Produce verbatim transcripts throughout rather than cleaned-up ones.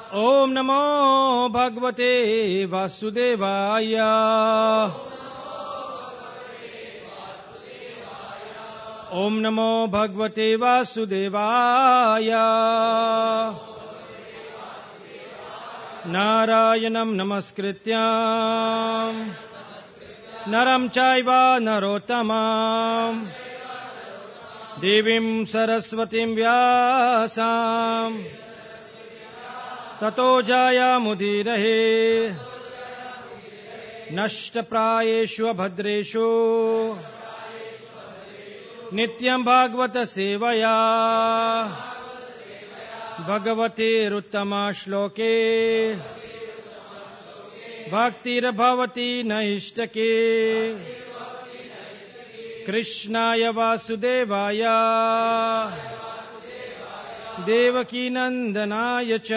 ओम नमो भगवते वासुदेवाय। ओम नमो भगवते वासुदेवाय। नारायणं नमस्कृत्यं नरं चैव नरोत्तमं देवीं सरस्वतीं व्यासं ततो जयमुदीरये। नष्टप्रायेषु अभद्रेषु नित्यं भागवत सेवया भगवतीरुत्तमा श्लोके भक्तिर्भवति नैष्टके। कृष्णाय वासुदेवाय देवकी नंदनाय च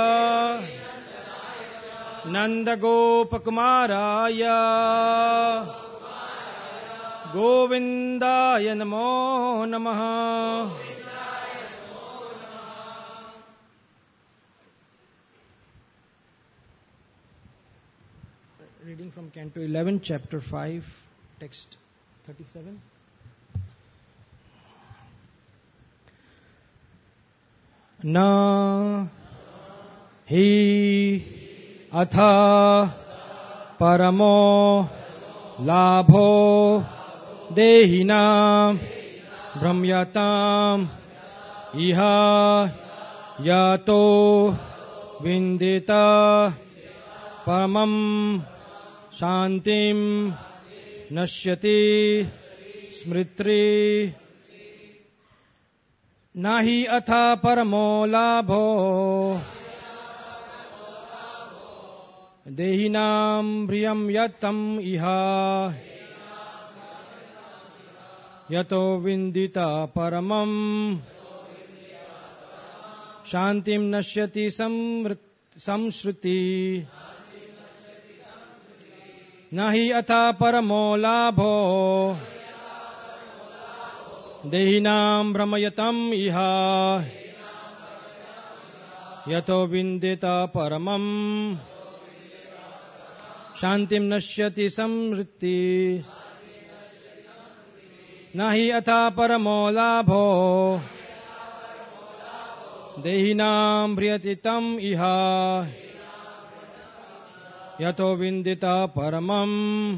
नंदगोपकुमाराय गोविंदाय नमो नमः। Reading from Canto eleven, Chapter five, Text thirty-seven. न हि अथ परमो लाभो देहिनां भ्रम्यताम् इह यतो विन्दित परमं शान्तिं नश्यति स्मृति। नहि अथ परमो लाभो देहिनां भ्रियं यतं इह यतो विन्दित परमं शान्तिं नश्यति संश्रुति। नहि अथ परमो लाभो देहिनां भ्रमयतं इह यतो विन्दित परमं शान्तिं नश्यति संवृत्ति। नहि अथ परमो लाभो देहिनां भ्रियतितं इह यतो विन्दित परमं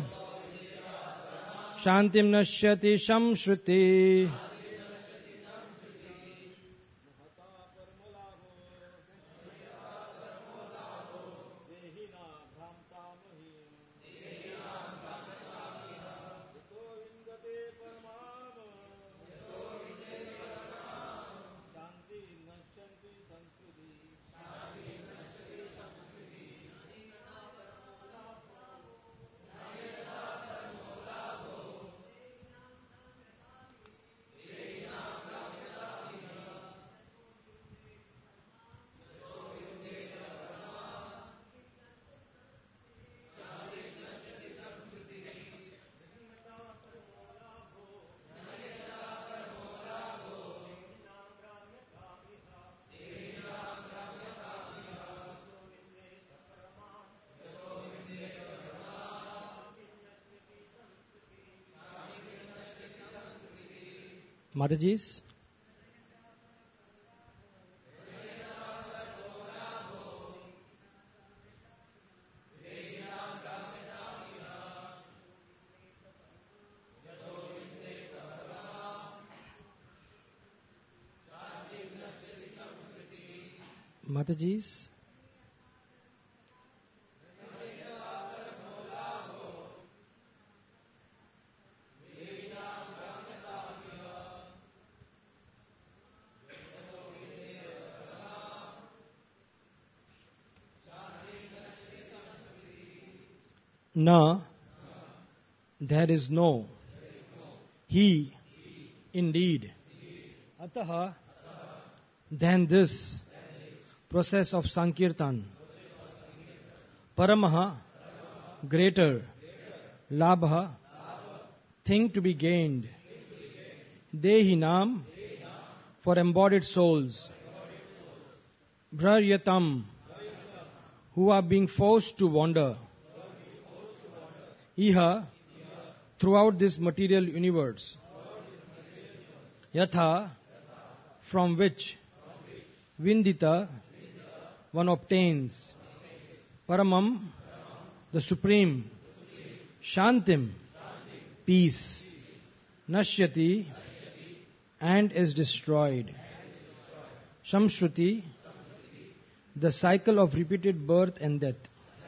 शान्तिं नश्यति संश्रुति। Mataji's. Mataji's. Na, there is no. He, indeed. Ataha, then this process of Sankirtan. Paramaha, greater. Labha, thing to be gained. Dehinam, for embodied souls. Bhraryatam, who are being forced to wander, iha, throughout this material universe, yatha, from which, vindita, one obtains, paramam, the supreme, shantim, peace, nashyati, and is destroyed, shamshruti, the cycle of repeated birth and death.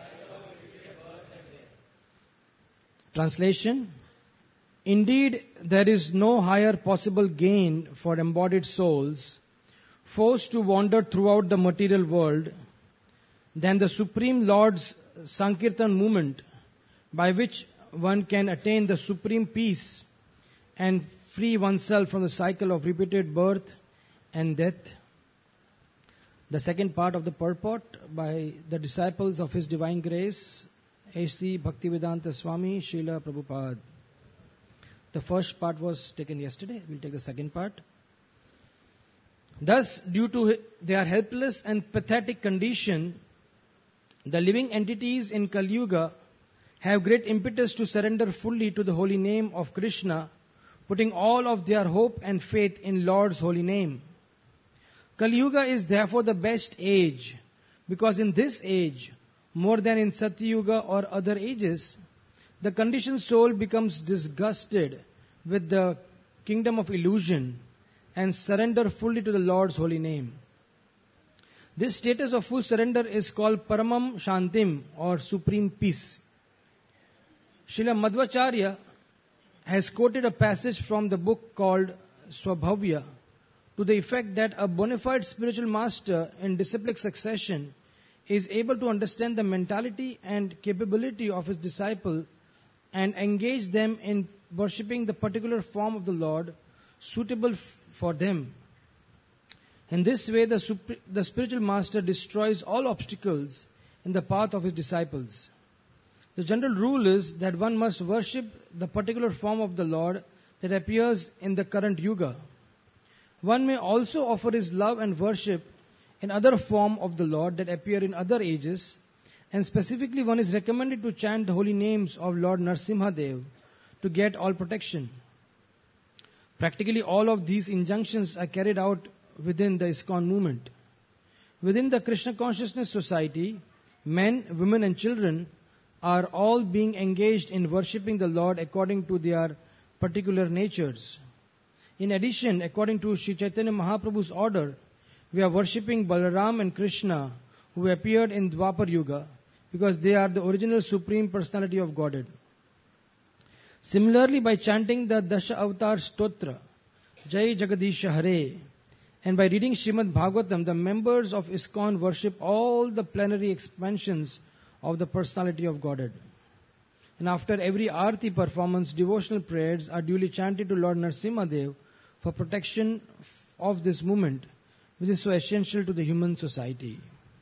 Translation: Indeed, there is no higher possible gain for embodied souls forced to wander throughout the material world than the Supreme Lord's Sankirtan movement, by which one can attain the supreme peace and free oneself from the cycle of repeated birth and death. The second part of the purport by the disciples of His Divine Grace, A C Bhaktivedanta Swami Srila Prabhupada. The first part was taken yesterday. We'll take the second part. Thus, due to their helpless and pathetic condition, the living entities in Kali Yuga have great impetus to surrender fully to the holy name of Krishna, putting all of their hope and faith in Lord's holy name. Kali Yuga is therefore the best age, because in this age, more than in Satya Yuga or other ages, the conditioned soul becomes disgusted with the kingdom of illusion and surrender fully to the Lord's holy name. This status of full surrender is called Paramam Shantim, or supreme peace. Srila Madhvacharya has quoted a passage from the book called Swabhavya to the effect that a bona fide spiritual master in disciplic succession is able to understand the mentality and capability of his disciple and engage them in worshipping the particular form of the Lord suitable f- for them. In this way, the, supri- the spiritual master destroys all obstacles in the path of his disciples. The general rule is that one must worship the particular form of the Lord that appears in the current yuga. One may also offer his love and worship in other form of the Lord that appear in other ages, and specifically one is recommended to chant the holy names of Lord Narsimhadev to get all protection. Practically all of these injunctions are carried out within the ISKCON movement. Within the Krishna Consciousness Society, men, women and children are all being engaged in worshipping the Lord according to their particular natures. In addition, according to Sri Chaitanya Mahaprabhu's order, we are worshipping Balaram and Krishna, who appeared in Dwapar Yuga, because they are the original Supreme Personality of Godhead. Similarly, by chanting the Dasha Avatar Stotra, Jai Jagadisha Hare, and by reading Srimad Bhagavatam, the members of ISKCON worship all the plenary expansions of the Personality of Godhead. And after every Aarti performance, devotional prayers are duly chanted to Lord Narsimhadev for protection of this movement, which is so essential to the human society.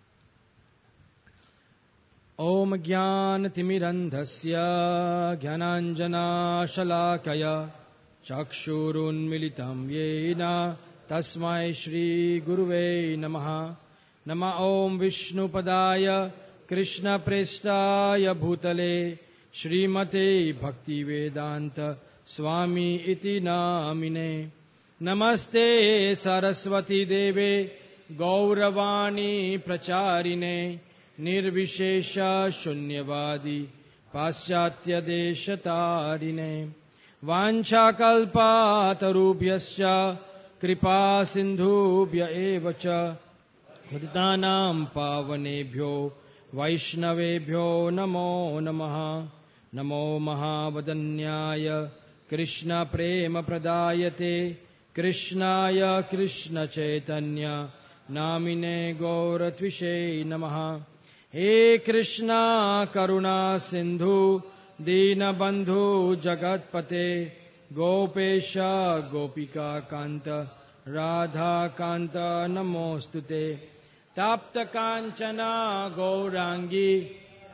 Om Jnana Timirandhasya Jnananjana Shalakaya Chakshurun Militam Yena Tasmai Shri Guruve Namaha. Nama Om Vishnu Padaya Krishna Prestaya Bhutale Srimate Bhakti Vedanta Swami Iti Namine. Namaste Saraswati Deve Gauravani Pracharine Nirvishesha Shunyavadi Paschatya Deshatarine Vancha Kalpa Tarubhyascha Kripa Sindhubhya Evacha Patitanam Pavanebhyo Vaishnavebhyo Namo Namaha. Namo Mahavadanyaya Krishna Prema Pradayate Krishnaya Krishna Chaitanya Namine Gauratvishe Namaha. He Krishna Karuna Sindhu Dina Bandhu Jagatpate Gopesha Gopika Kanta Radha Kanta Namostute Tapta Kanchana Gaurangi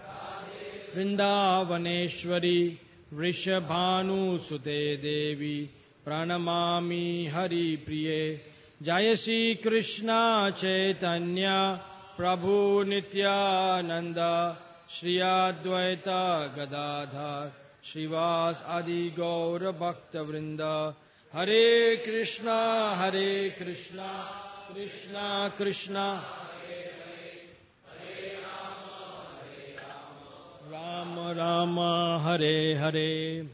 Vrindavaneshwari Vrishabhanu Sute Devi Pranamami Hari Priye. Jaya Shri Krishna Chaitanya Prabhu Nityananda, Shri Advaita Gadadhar, Srivas Adi Gaura Bhakta Vrinda, Hare Krishna, Hare Krishna, Krishna Krishna, Rama Rama, Hare Hare.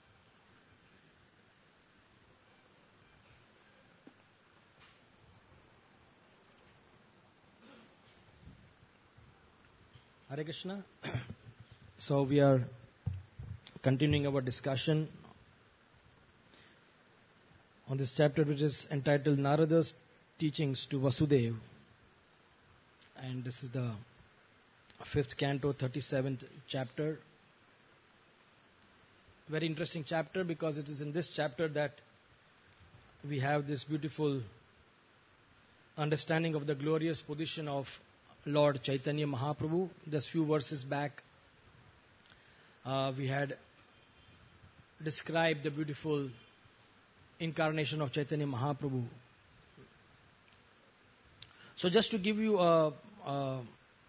Hare Krishna. So we are continuing our discussion on this chapter, which is entitled Narada's Teachings to Vasudeva. And this is the fifth canto, thirty-seventh chapter. Very interesting chapter, because it is in this chapter that we have this beautiful understanding of the glorious position of Lord Chaitanya Mahaprabhu. Just few verses back, uh, we had described the beautiful incarnation of Chaitanya Mahaprabhu. So just to give you a, a,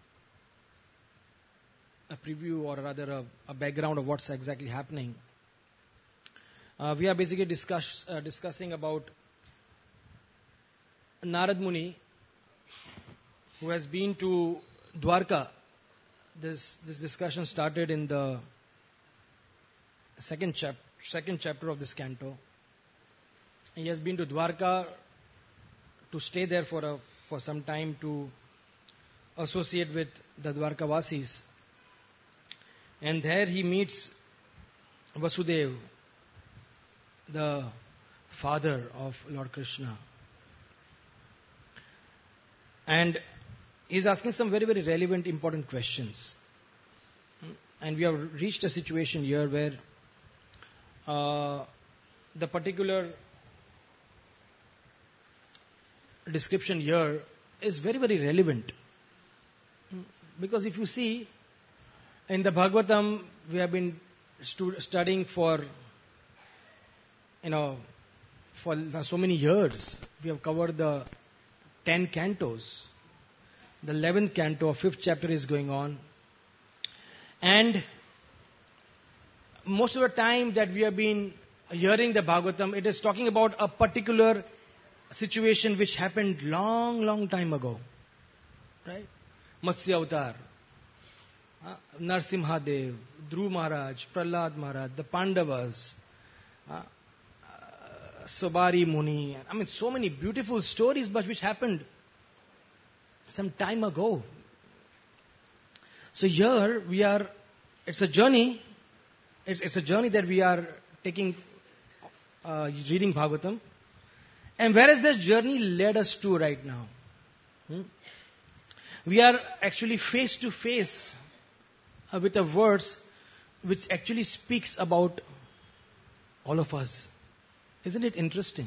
a preview, or rather a, a background of what's exactly happening, uh, we are basically discuss, uh, discussing about Narad Muni, who has been to Dwarka. This this discussion started in the second chap second chapter of this canto. He has been to Dwarka to stay there for a for some time, to associate with the Dwarkavasis, and there he meets Vasudeva, the father of Lord Krishna, and he's asking some very, very relevant, important questions. And we have reached a situation here where uh, the particular description here is very, very relevant. Because if you see, in the Bhagavatam, we have been stu- studying for, you know, for so many years. We have covered the ten cantos. The eleventh canto of fifth chapter is going on. And most of the time that we have been hearing the Bhagavatam, it is talking about a particular situation which happened long, long time ago. Right? Matsya Avatar, uh, Narsimha Dev, Dhruv Maharaj, Prahlad Maharaj, the Pandavas, uh, uh, Sobari Muni. I mean, so many beautiful stories, but which happened some time ago. So here we are, it's a journey, it's, it's a journey that we are taking, uh, reading Bhagavatam. And where has this journey led us to right now? Hmm? We are actually face to face uh, with a verse which actually speaks about all of us. Isn't it interesting?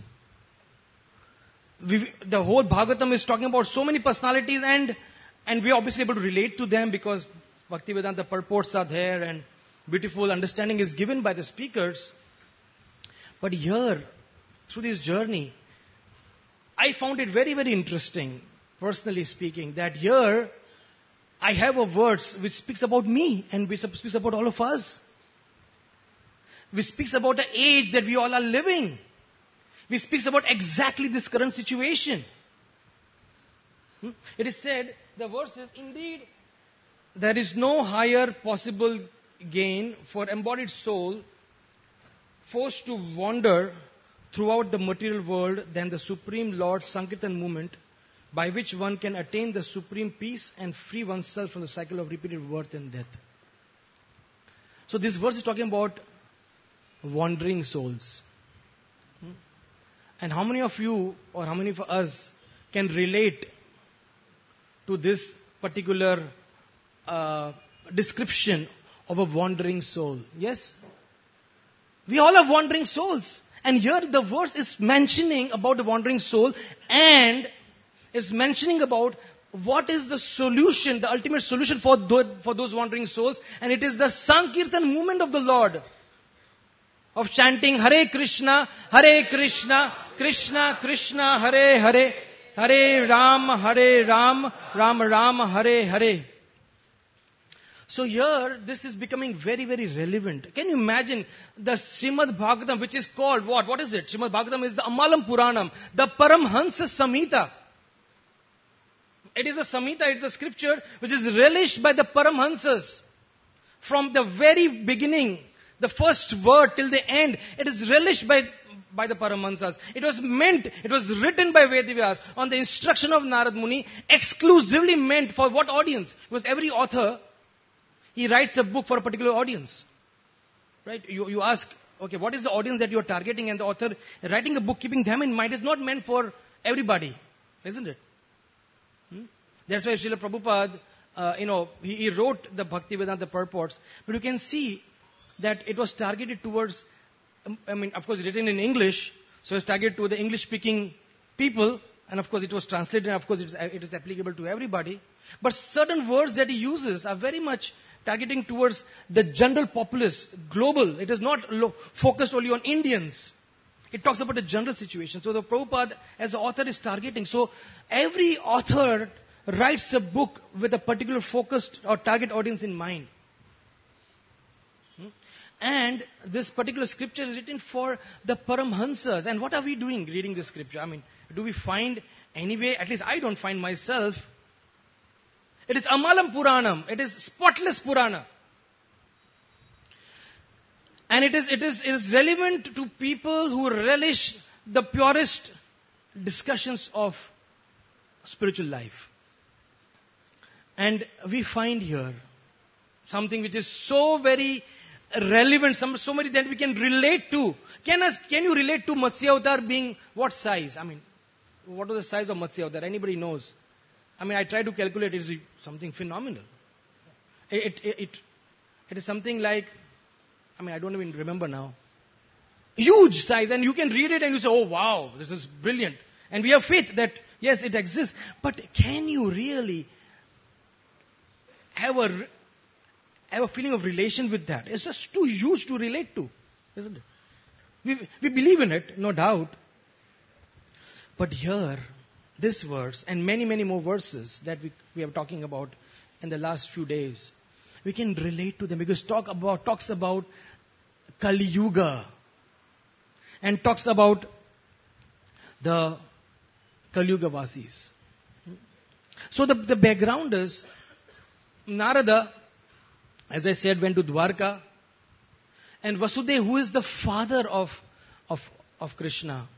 We, the whole Bhagavatam is talking about so many personalities, and and we are obviously able to relate to them because Bhaktivedanta purports are there and beautiful understanding is given by the speakers. But here, through this journey, I found it very, very interesting, personally speaking, that here I have a verse which speaks about me and which speaks about all of us. Which speaks about the age that we all are living. Which speaks about exactly this current situation. Hmm? It is said, the verse says, indeed, there is no higher possible gain for embodied soul forced to wander throughout the material world than the Supreme Lord's Sankirtan movement, by which one can attain the supreme peace and free oneself from the cycle of repeated birth and death. So this verse is talking about wandering souls. Hmm? And how many of you or how many of us can relate to this particular uh, description of a wandering soul? Yes? We all are wandering souls. And here the verse is mentioning about the wandering soul, and is mentioning about what is the solution, the ultimate solution for those, for those wandering souls. And it is the Sankirtan movement of the Lord, of chanting Hare Krishna, Hare Krishna, Krishna Krishna, Hare Hare, Hare Ram, Hare Ram, Ram Ram, Hare Hare. So here, this is becoming very, very relevant. Can you imagine the Srimad Bhagavatam, which is called what? What is it? Srimad Bhagavatam is the Amalam Puranam, the Paramhansa Samhita. It is a Samhita, it is a scripture which is relished by the Paramhansas. From the very beginning, the first word till the end, it is relished by, by the Paramahansas. It was meant, it was written by Vedavyas on the instruction of Narad Muni, exclusively meant for what audience? Because every author, he writes a book for a particular audience. Right? You, you ask, okay, what is the audience that you are targeting? And the author writing a book, keeping them in mind, is not meant for everybody. Isn't it? Hmm? That's why Srila Prabhupada, uh, you know, he, he wrote the Bhaktivedanta purports. But you can see that it was targeted towards, um, I mean, of course, written in English. So it was targeted to the English-speaking people. And of course, it was translated. And of course, it is, it is applicable to everybody. But certain words that he uses are very much targeting towards the general populace, global. It is not lo- focused only on Indians. It talks about the general situation. So the Prabhupada as an author is targeting. So every author writes a book with a particular focused or target audience in mind. Hmm? And this particular scripture is written for the Paramhansas. And what are we doing reading this scripture? I mean, do we find any way, at least I don't find myself. It is Amalam Puranam. It is spotless Purana. And it is, it is, it is relevant to people who relish the purest discussions of spiritual life. And we find here something which is so very relevant, some, so many that we can relate to. Can, us, can you relate to Matsya Avatar being what size? I mean, what was the size of Matsya Avatar? Anybody knows? I mean, I try to calculate, it is something phenomenal. It, it, it, it is something like, I mean, I don't even remember now. Huge size, and you can read it and you say, oh wow, this is brilliant. And we have faith that, yes, it exists. But can you really have a, have a feeling of relation with that? It's just too huge to relate to, isn't it? We, we believe in it, no doubt. But here, this verse and many, many more verses that we, we are talking about in the last few days, we can relate to them because talk about talks about Kali Yuga and talks about the Kali Yuga Vasis. So the, the background is Narada, as I said, went to Dwarka, and Vasudeva, who is the father of, of, of Krishna,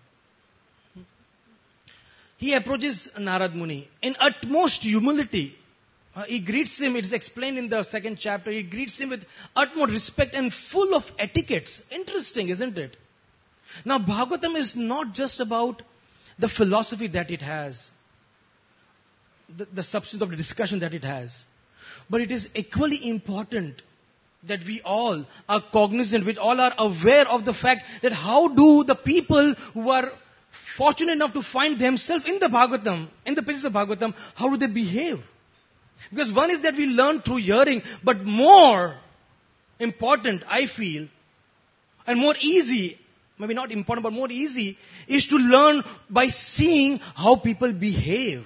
he approaches Narad Muni in utmost humility. Uh, he greets him, it is explained in the second chapter, he greets him with utmost respect and full of etiquettes. Interesting, isn't it? Now, Bhagavatam is not just about the philosophy that it has, the, the substance of the discussion that it has, but it is equally important that we all are cognizant, we all are aware of the fact that how do the people who are fortunate enough to find themselves in the Bhagavatam, in the pages of Bhagavatam, how do they behave? Because one is that we learn through hearing, but more important, I feel, and more easy, maybe not important, but more easy, is to learn by seeing how people behave.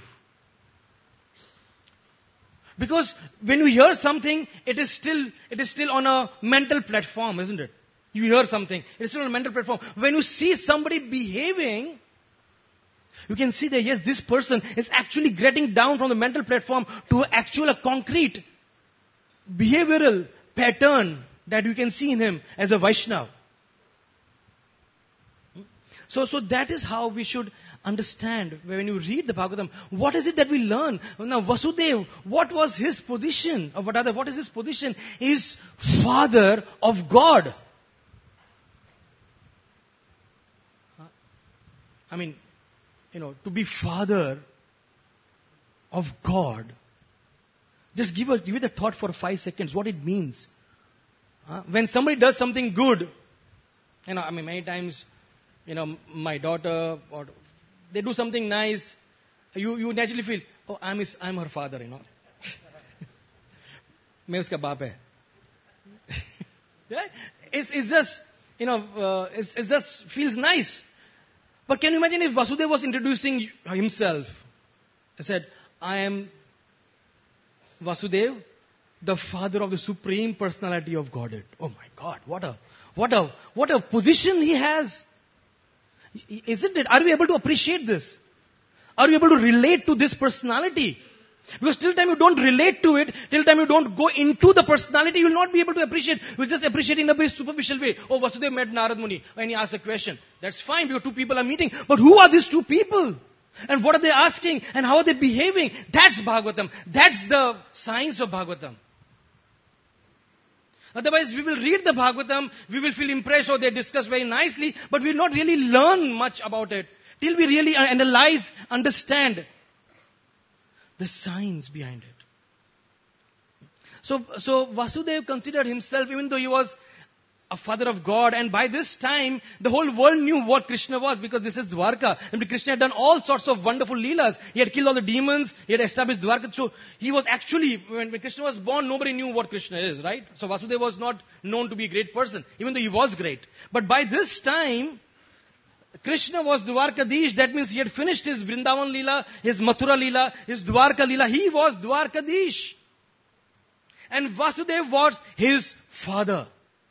Because when you hear something, it is still, it is still on a mental platform, isn't it? You hear something, it is still on a mental platform. When you see somebody behaving, you can see that, yes, this person is actually getting down from the mental platform to actual a concrete behavioral pattern that you can see in him as a Vaishnava. So, so that is how we should understand when you read the Bhagavatam. What is it that we learn? Now, Vasudeva, what was his position? Or what other? What is his position? He is father of God. I mean, you know, to be father of God. Just give, a, give it a thought for five seconds, what it means. Uh, when somebody does something good, you know, I mean, many times, you know, my daughter, or they do something nice, you, you naturally feel, oh, I'm, his, I'm her father, you know. मैं उसका बाप है. Yeah? It's, it's just, you know, uh, it's, it just feels nice. But can you imagine if Vasudeva was introducing himself? He said, I am Vasudev, the father of the Supreme Personality of Godhead. Oh my God, what a, what a, what a position he has. Isn't it? Are we able to appreciate this? Are you able to relate to this personality? Because till time you don't relate to it, till time you don't go into the personality, you will not be able to appreciate. You will just appreciate in a very superficial way. Oh, Vasudev met Narad Muni and he asked a question. That's fine, because two people are meeting. But who are these two people? And what are they asking? And how are they behaving? That's Bhagavatam. That's the science of Bhagavatam. Otherwise, we will read the Bhagavatam, we will feel impressed, or they discuss very nicely, but we will not really learn much about it till we really analyze, understand the science behind it. So, so Vasudeva considered himself, even though he was a father of God, and by this time, the whole world knew what Krishna was, because this is Dwarka. And Krishna had done all sorts of wonderful leelas. He had killed all the demons, he had established Dwarka. So he was actually, when, when Krishna was born, nobody knew what Krishna is, right? So Vasudeva was not known to be a great person, even though he was great. But by this time, Krishna was Dwarkadish. That means he had finished his Vrindavan Leela, his Mathura Leela, his Dwarka Leela. He was Dwarkadish. And Vasudeva was his father.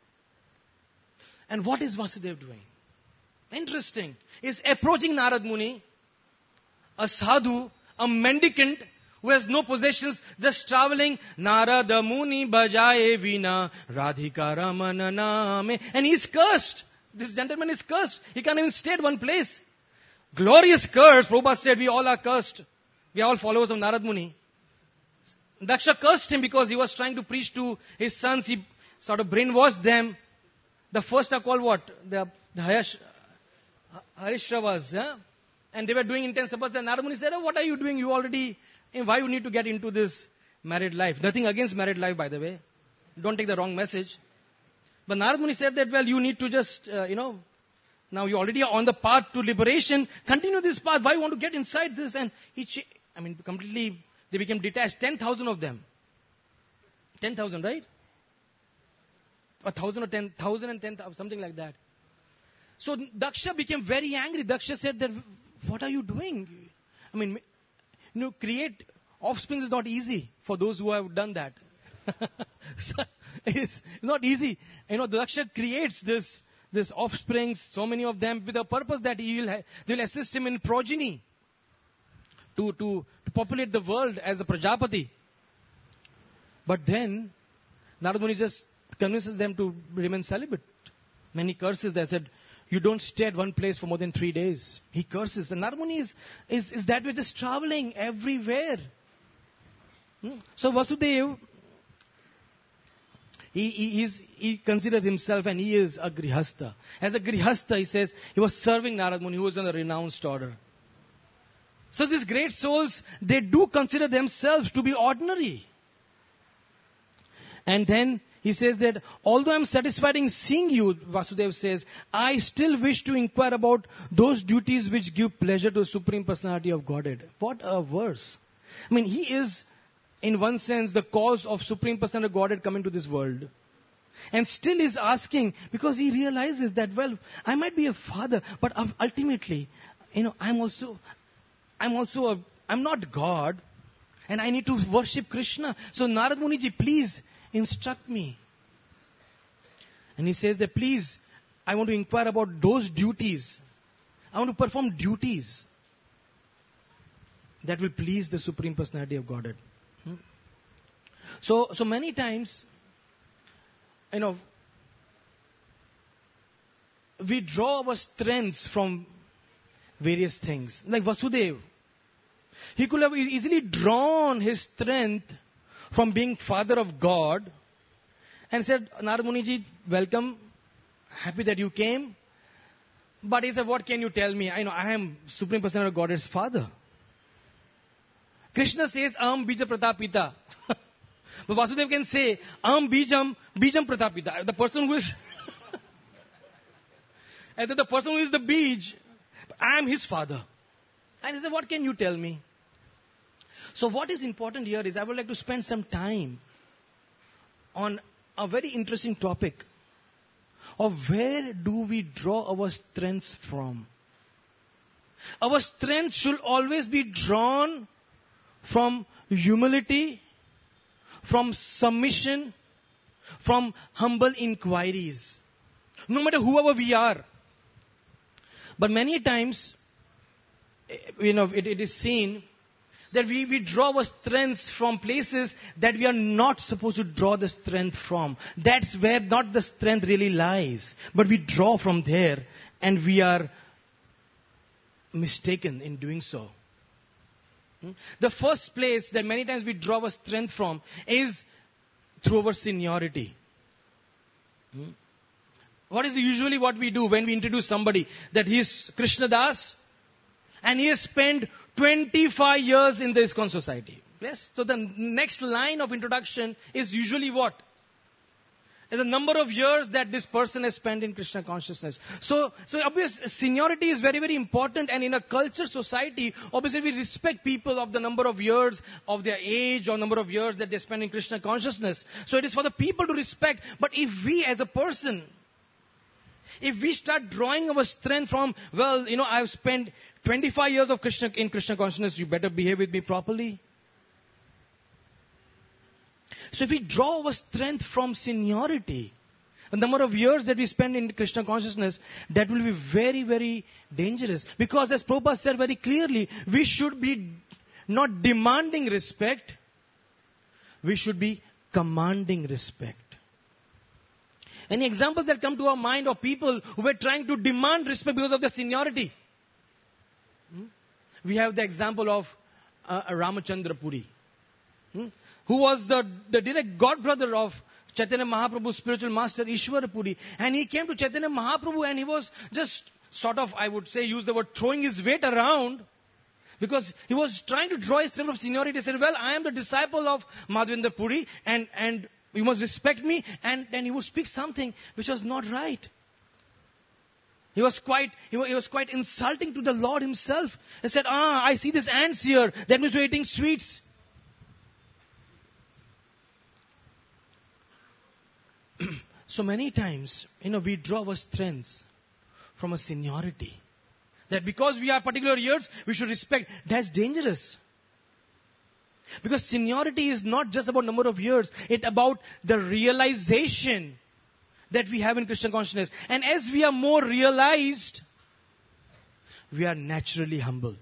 And what is Vasudeva doing? Interesting. He's approaching Narad Muni, a sadhu, a mendicant who has no possessions, just traveling. Narada Muni bajaye vina radhika ramana name. And he's cursed. This gentleman is cursed. He can't even stay at one place. Glorious curse. Prabhupada said we all are cursed. We are all followers of Narad Muni. Daksha cursed him because he was trying to preach to his sons. He sort of brainwashed them. The first are called what? The, the Hayash, Harishravas. Yeah? And they were doing intense tapas. Then Narad Muni said, oh, what are you doing? You already, why you need to get into this married life? Nothing against married life, by the way. Don't take the wrong message. But Narad Muni said that, well, you need to just, uh, you know, now you already are on the path to liberation. Continue this path. Why you want to get inside this? And he, cha- I mean, completely, they became detached. ten thousand of them. ten thousand, right? A thousand or ten thousand and ten thousand, something like that. So Daksha became very angry. Daksha said that, what are you doing? I mean, you know, create offspring is not easy for those who have done that. So it's not easy. You know, Daksha creates this, this offspring, so many of them, with the purpose that he will, ha- they will assist him in progeny to, to, to populate the world as a Prajapati. But then, Narad Muni just convinces them to remain celibate. Many curses. They said, you don't stay at one place for more than three days. He curses. And Narad Muni is, is, is that way, just traveling everywhere. Hmm? So Vasudeva, he, he, is, he considers himself, and he is a Grihastha. As a Grihastha, he says, he was serving Narad Muni, who was on a renounced order. So these great souls, they do consider themselves to be ordinary. And then he says that, although I am satisfied in seeing you, Vasudeva says, I still wish to inquire about those duties which give pleasure to the Supreme Personality of Godhead. What a verse. I mean, he is, in one sense, the cause of Supreme Personality of Godhead coming to this world. And still is asking, because he realizes that, well, I might be a father, but ultimately, you know, I'm also, I'm also a, I'm not God, and I need to worship Krishna. So Narad Muniji, please, instruct me. And he says that, please, I want to inquire about those duties. I want to perform duties that will please the Supreme Personality of Godhead. Hmm? So, so many times, you know, we draw our strengths from various things. Like Vasudeva. He could have easily drawn his strength from being father of God, and said, Narad Muniji, welcome, happy that you came. But he said, what can you tell me? I know I am Supreme Personality of Godhead's father. Krishna says, Aham Bija Pratapita. But Vasudeva can say, Aham Bijam, Bijam Pratapita. The person who is, and then the person who is the Bij, I am his father. And he said, what can you tell me? So what is important here is, I would like to spend some time on a very interesting topic of where do we draw our strengths from. Our strength should always be drawn from humility, from submission, from humble inquiries. No matter whoever we are. But many times, you know, it, it is seen that we, we draw our strengths from places that we are not supposed to draw the strength from. That's where not the strength really lies. But we draw from there and we are mistaken in doing so. Hmm? The first place that many times we draw our strength from is through our seniority. Hmm? What is usually what we do when we introduce somebody? That he is Krishna Das and he has spent twenty-five years in the ISKCON society. Yes? So the next line of introduction is usually what? Is the number of years that this person has spent in Krishna consciousness. So, so obviously seniority is very, very important, and in a culture society, obviously we respect people of the number of years of their age or number of years that they spend in Krishna consciousness. So it is for the people to respect. But if we as a person, if we start drawing our strength from, well, you know, I've spent twenty-five years of Krishna in Krishna consciousness, you better behave with me properly. So if we draw our strength from seniority, the number of years that we spend in Krishna consciousness, that will be very, very dangerous. Because as Prabhupada said very clearly, we should be not demanding respect, we should be commanding respect. Any examples that come to our mind of people who were trying to demand respect because of their seniority? Hmm? We have the example of uh, Ramachandra Puri. Hmm? Who was the, the direct godbrother of Chaitanya Mahaprabhu's spiritual master Ishwara Puri. And he came to Chaitanya Mahaprabhu and he was just sort of, I would say, use the word throwing his weight around. Because he was trying to draw his strength from seniority. He said, well, I am the disciple of Madhavendra Puri and, and you must respect me. And then he would speak something which was not right. He was quite, he was, he was quite insulting to the Lord himself. He said, ah, I see these ants here. That means we're eating sweets. So many times, you know, we draw our strengths from a seniority. That because we are particular years, we should respect. That's dangerous. Because seniority is not just about number of years. It's about the realization that we have in Krishna consciousness. And as we are more realized, we are naturally humble.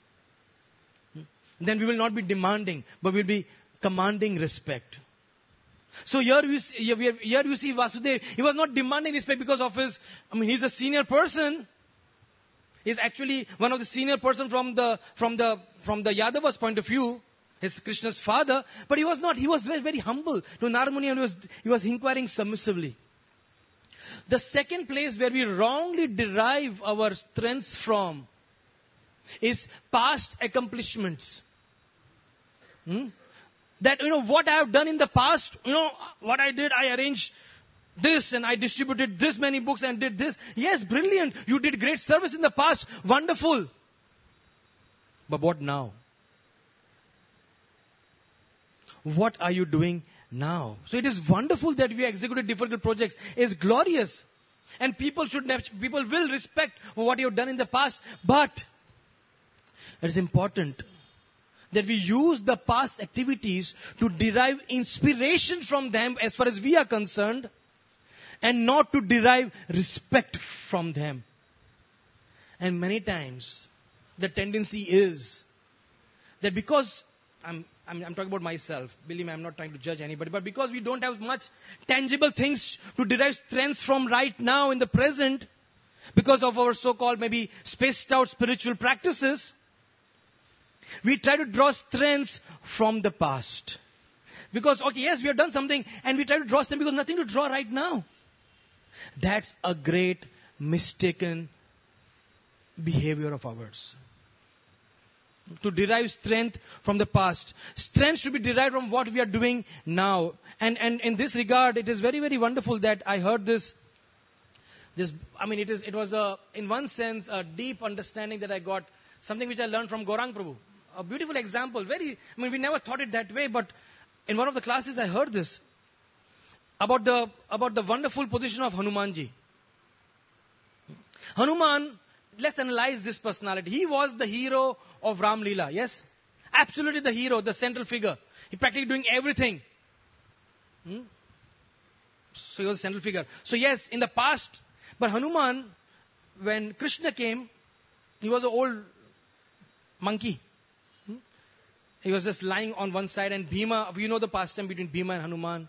Then we will not be demanding, but we'll be commanding respect. So here you, see, here you see Vasudeva, he was not demanding respect because of his, I mean, he's a senior person. He's actually one of the senior person from the, from the, from the Yadava's point of view. He's Krishna's father. But he was not, he was very, very humble to Narada Muni and he was, he was inquiring submissively. The second place where we wrongly derive our strengths from is past accomplishments. Hmm? That, you know, what I have done in the past, you know, what I did, I arranged this and I distributed this many books and did this. Yes, brilliant. You did great service in the past. Wonderful. But what now? What are you doing now? So it is wonderful that we executed difficult projects. It's glorious. And people should have, people will respect what you have done in the past. But it is important that we use the past activities to derive inspiration from them as far as we are concerned, and not to derive respect from them. And many times, the tendency is that because, I'm, I'm, I'm talking about myself, believe me, I'm not trying to judge anybody, but because we don't have much tangible things to derive strengths from right now in the present, because of our so-called maybe spaced out spiritual practices, we try to draw strengths from the past. Because, okay, yes, we have done something and we try to draw strength because nothing to draw right now. That's a great mistaken behavior of ours. To derive strength from the past. Strength should be derived from what we are doing now. And, and in this regard, it is very, very wonderful that I heard this. This, I mean, it is, it was a, in one sense, a deep understanding that I got. Something which I learned from Gaurang Prabhu. A beautiful example. Very, I mean, we never thought it that way, but in one of the classes I heard this. About the, about the wonderful position of Hanumanji. Hanuman, let's analyze this personality. He was the hero of Ram Leela, yes? Absolutely the hero, the central figure. He practically doing everything. Hmm? So he was a central figure. So yes, in the past, but Hanuman, when Krishna came, he was an old monkey. Hmm? He was just lying on one side, and Bhima, you know the pastime between Bhima and Hanuman.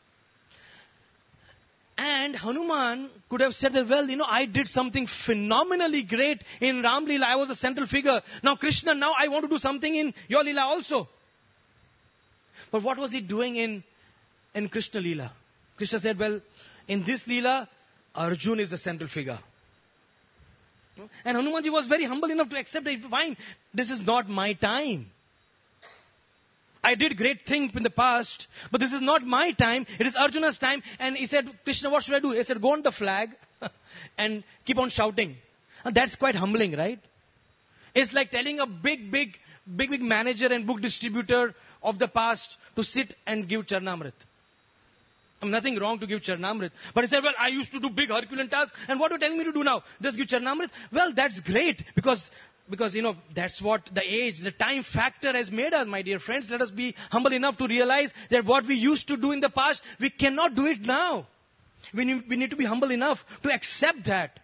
And Hanuman could have said that, well, you know, I did something phenomenally great in Ram Leela. I was a central figure. Now Krishna, now I want to do something in your Leela also. But what was he doing in, in Krishna Leela? Krishna said, well, in this Leela, Arjun is the central figure. And Hanumanji was very humble enough to accept it. Fine, this is not my time. I did great things in the past, but this is not my time. It is Arjuna's time. And he said, Krishna, what should I do? He said, go on the flag and keep on shouting. And that's quite humbling, right? It's like telling a big, big, big, big manager and book distributor of the past to sit and give Charnamrit. I mean, nothing wrong to give Charnamrit. But he said, well, I used to do big Herculean tasks, and what are you telling me to do now? Just give Charnamrit? Well, that's great, because, because, you know, that's what the age, the time factor has made us, my dear friends. Let us be humble enough to realize that what we used to do in the past, we cannot do it now. We need, we need to be humble enough to accept that.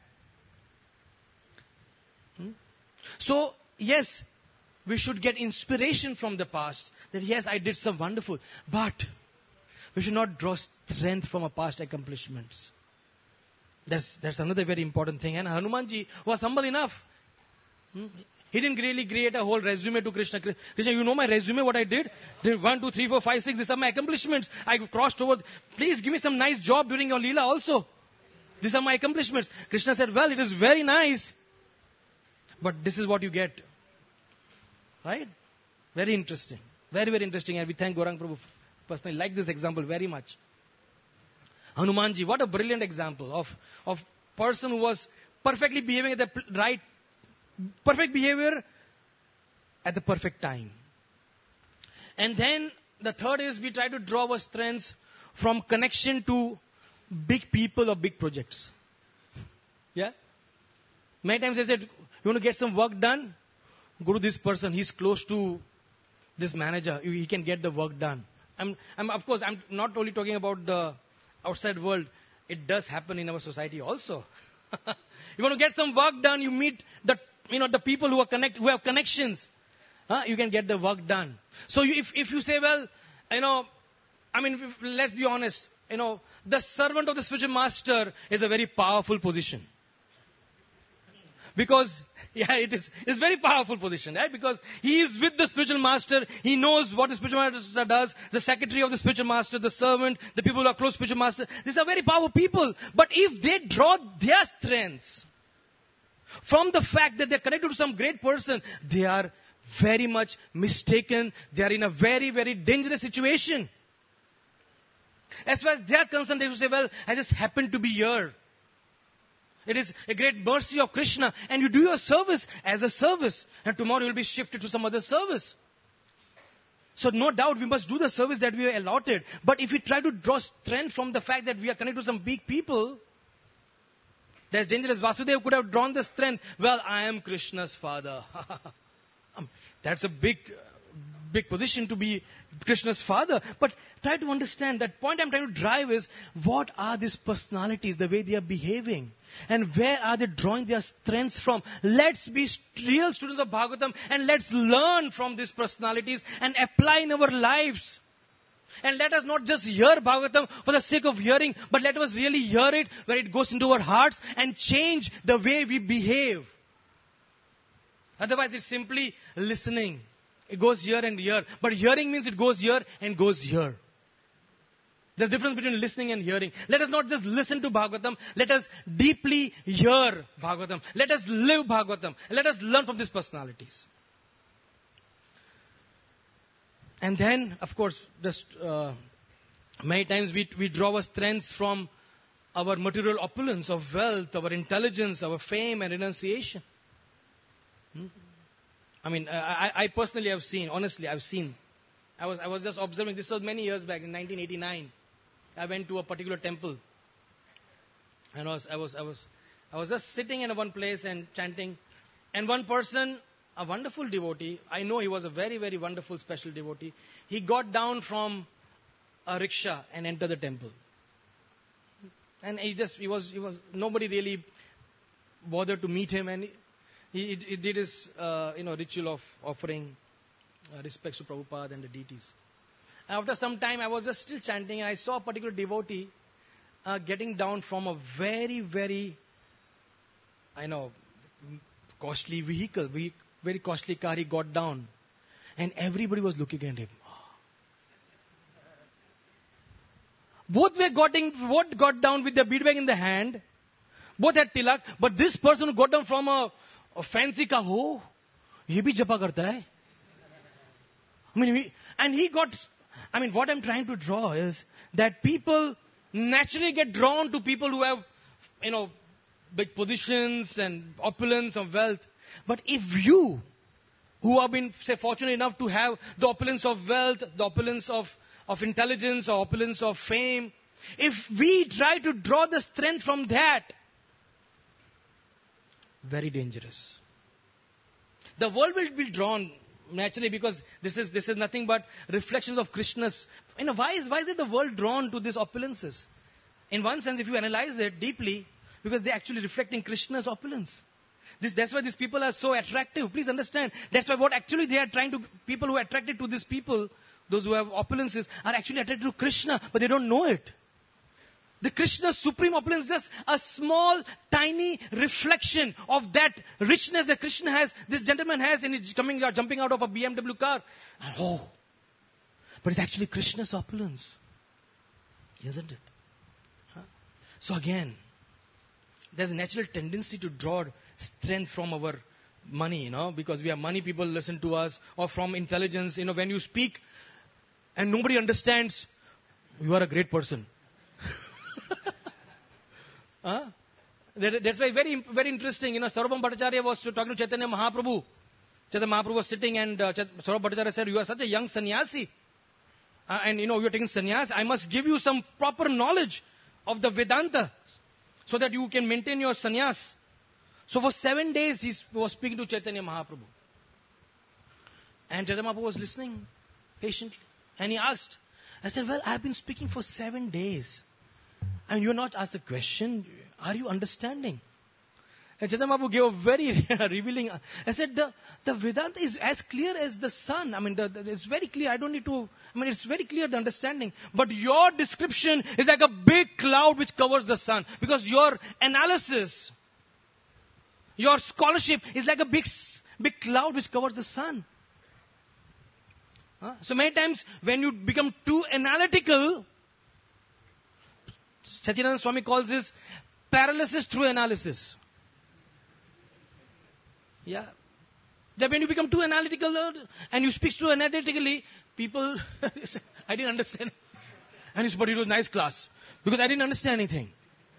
Hmm? So, yes, we should get inspiration from the past, that yes, I did some wonderful, but we should not draw strength from our past accomplishments. That's, that's another very important thing. And Hanumanji was humble enough. Hmm? He didn't really create a whole resume to Krishna. Krishna, you know my resume, what I did? One, two, three, four, five, six, these are my accomplishments. I crossed over. Please give me some nice job during your Leela also. These are my accomplishments. Krishna said, well, it is very nice, but this is what you get. Right? Very interesting. Very, very interesting. And we thank Gaurang Prabhu. Personally like this example very much. Hanumanji, what a brilliant example of, of person who was perfectly behaving at the right, perfect behavior at the perfect time. And then the third is we try to draw our strengths from connection to big people or big projects. Yeah? Many times I said, you want to get some work done? Go to this person, he's close to this manager, he can get the work done. I'm, I'm, of course, I'm not only talking about the outside world. It does happen in our society also. You want to get some work done, you meet the, you know, the people who are connect, who have connections. Huh? You can get the work done. So you, if, if you say, well, you know, I mean, if, let's be honest, you know, the servant of the spiritual master is a very powerful position. Because, yeah, it is it's a very powerful position, right? Because he is with the spiritual master. He knows what the spiritual master does. The secretary of the spiritual master, the servant, the people who are close to the spiritual master. These are very powerful people. But if they draw their strengths from the fact that they're connected to some great person, they are very much mistaken. They are in a very, very dangerous situation. As far as they are concerned, they will say, well, I just happen to be here. It is a great mercy of Krishna, and you do your service as a service, and tomorrow you will be shifted to some other service. So no doubt we must do the service that we are allotted. But if we try to draw strength from the fact that we are connected to some big people, that's dangerous. Vasudeva could have drawn the strength. Well, I am Krishna's father. That's a big, big position to be Krishna's father. But try to understand that point I'm trying to drive is, what are these personalities, the way they are behaving? And where are they drawing their strengths from? Let's be real students of Bhagavatam and let's learn from these personalities and apply in our lives. And let us not just hear Bhagavatam for the sake of hearing, but let us really hear it where it goes into our hearts and change the way we behave. Otherwise, it's simply listening. It goes here and here. But hearing means it goes here and goes here. There's a difference between listening and hearing. Let us not just listen to Bhagavatam. Let us deeply hear Bhagavatam. Let us live Bhagavatam. Let us learn from these personalities. And then, of course, just uh, many times we, we draw our strengths from our material opulence of wealth, our intelligence, our fame and renunciation. Hmm? I mean, I, I personally have seen, honestly, I've seen. I was, I was just observing, this was many years back, in nineteen eighty-nine. I went to a particular temple. And I was, I was, I was, I was just sitting in one place and chanting. And one person a wonderful devotee. I know he was a very, very wonderful, special devotee. He got down from a rickshaw and entered the temple. And he just, he was, he was, nobody really bothered to meet him, and he, he, he did his, uh, you know, ritual of offering uh, respects to Prabhupada and the deities. And after some time, I was just still chanting, and I saw a particular devotee uh, getting down from a very, very, I know, costly vehicle, very costly car. He got down, and everybody was looking at him. Both were getting, what got down with their bead bag in the hand. Both had tilak, but this person who got down from a, a fancy car, oh, ye bhi japa karta hai. I mean, we, and he got, I mean, what I'm trying to draw is that people naturally get drawn to people who have, you know, big positions and opulence of wealth. But if you, who have been, say, fortunate enough to have the opulence of wealth, the opulence of of intelligence or opulence of fame, if we try to draw the strength from that, very dangerous. The world will be drawn naturally because this is this is nothing but reflections of Krishna's. You know, why is why is it the world drawn to these opulences? In one sense, if you analyze it deeply, because they're actually reflecting Krishna's opulence. This, that's why these people are so attractive. Please understand. That's why what actually they are trying to, people who are attracted to these people, those who have opulences, are actually attracted to Krishna, but they don't know it. The Krishna's supreme opulence is just a small, tiny reflection of that richness that Krishna has, this gentleman has, and he's coming out, jumping out of a B M W car. And oh, but it's actually Krishna's opulence. Isn't it? Huh? So again, there's a natural tendency to draw strength from our money, you know, because we have money, people listen to us, or from intelligence. You know, when you speak and nobody understands, you are a great person. huh? that, that's why very, very interesting. You know, Sarvabhauma Bhattacharya was talking to Chaitanya Mahaprabhu. Chaitanya Mahaprabhu was sitting, and uh, Sarvabhauma Bhattacharya said, "You are such a young sannyasi, uh, and you know you are taking sannyas. I must give you some proper knowledge of the Vedanta, so that you can maintain your sannyas." So for seven days he was speaking to Chaitanya Mahaprabhu. And Chaitanya Mahaprabhu was listening patiently. And he asked, I said, well, I've been speaking for seven days. And you're not asked the question, are you understanding? And Chaitanya Mahaprabhu gave a very revealing, I said, the, the Vedanta is as clear as the sun. I mean, the, the, it's very clear. I don't need to, I mean, it's very clear, the understanding. But your description is like a big cloud which covers the sun. Because your analysis, your scholarship is like a big, big cloud which covers the sun. Huh? So many times when you become too analytical, Satchidananda Swami calls this paralysis through analysis. Yeah. That when you become too analytical and you speak too analytically, people, I didn't understand. And it's, but it was a nice class. Because I didn't understand anything.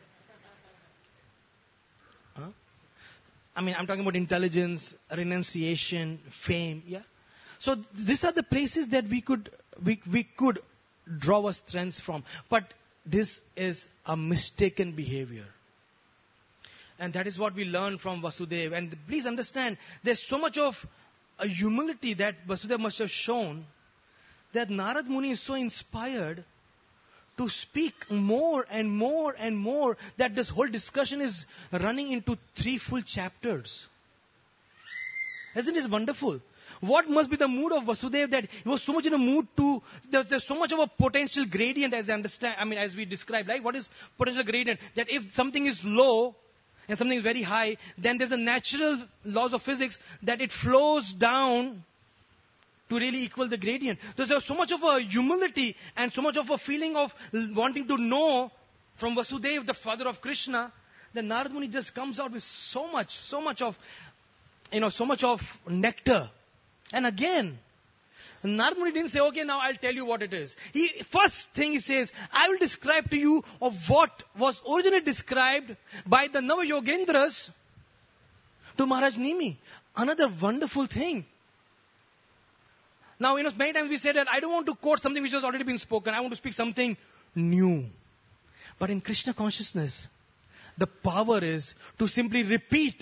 Huh? I mean, I'm talking about intelligence, renunciation, fame, yeah. So these are the places that we could we we could draw our strengths from. But this is a mistaken behavior. And that is what we learn from Vasudeva. And please understand, there's so much of a humility that Vasudeva must have shown that Narad Muni is so inspired to speak more and more and more that this whole discussion is running into three full chapters. Isn't it wonderful? What must be the mood of Vasudeva that he was so much in a mood to, there's, there's so much of a potential gradient as I understand, I mean as we described, right? What is potential gradient? That if something is low and something is very high, then there's a natural laws of physics that it flows down to really equal the gradient. So there's so much of a humility and so much of a feeling of wanting to know from Vasudeva, the father of Krishna, that Narad Muni just comes out with so much, so much of, you know, so much of nectar. And again, Narad Muni didn't say, okay, now I'll tell you what it is. He, first thing he says, I will describe to you of what was originally described by the Navayogendras to Maharaj Nimi. Another wonderful thing. Now, you know, many times we say that I don't want to quote something which has already been spoken. I want to speak something new. But in Krishna consciousness, the power is to simply repeat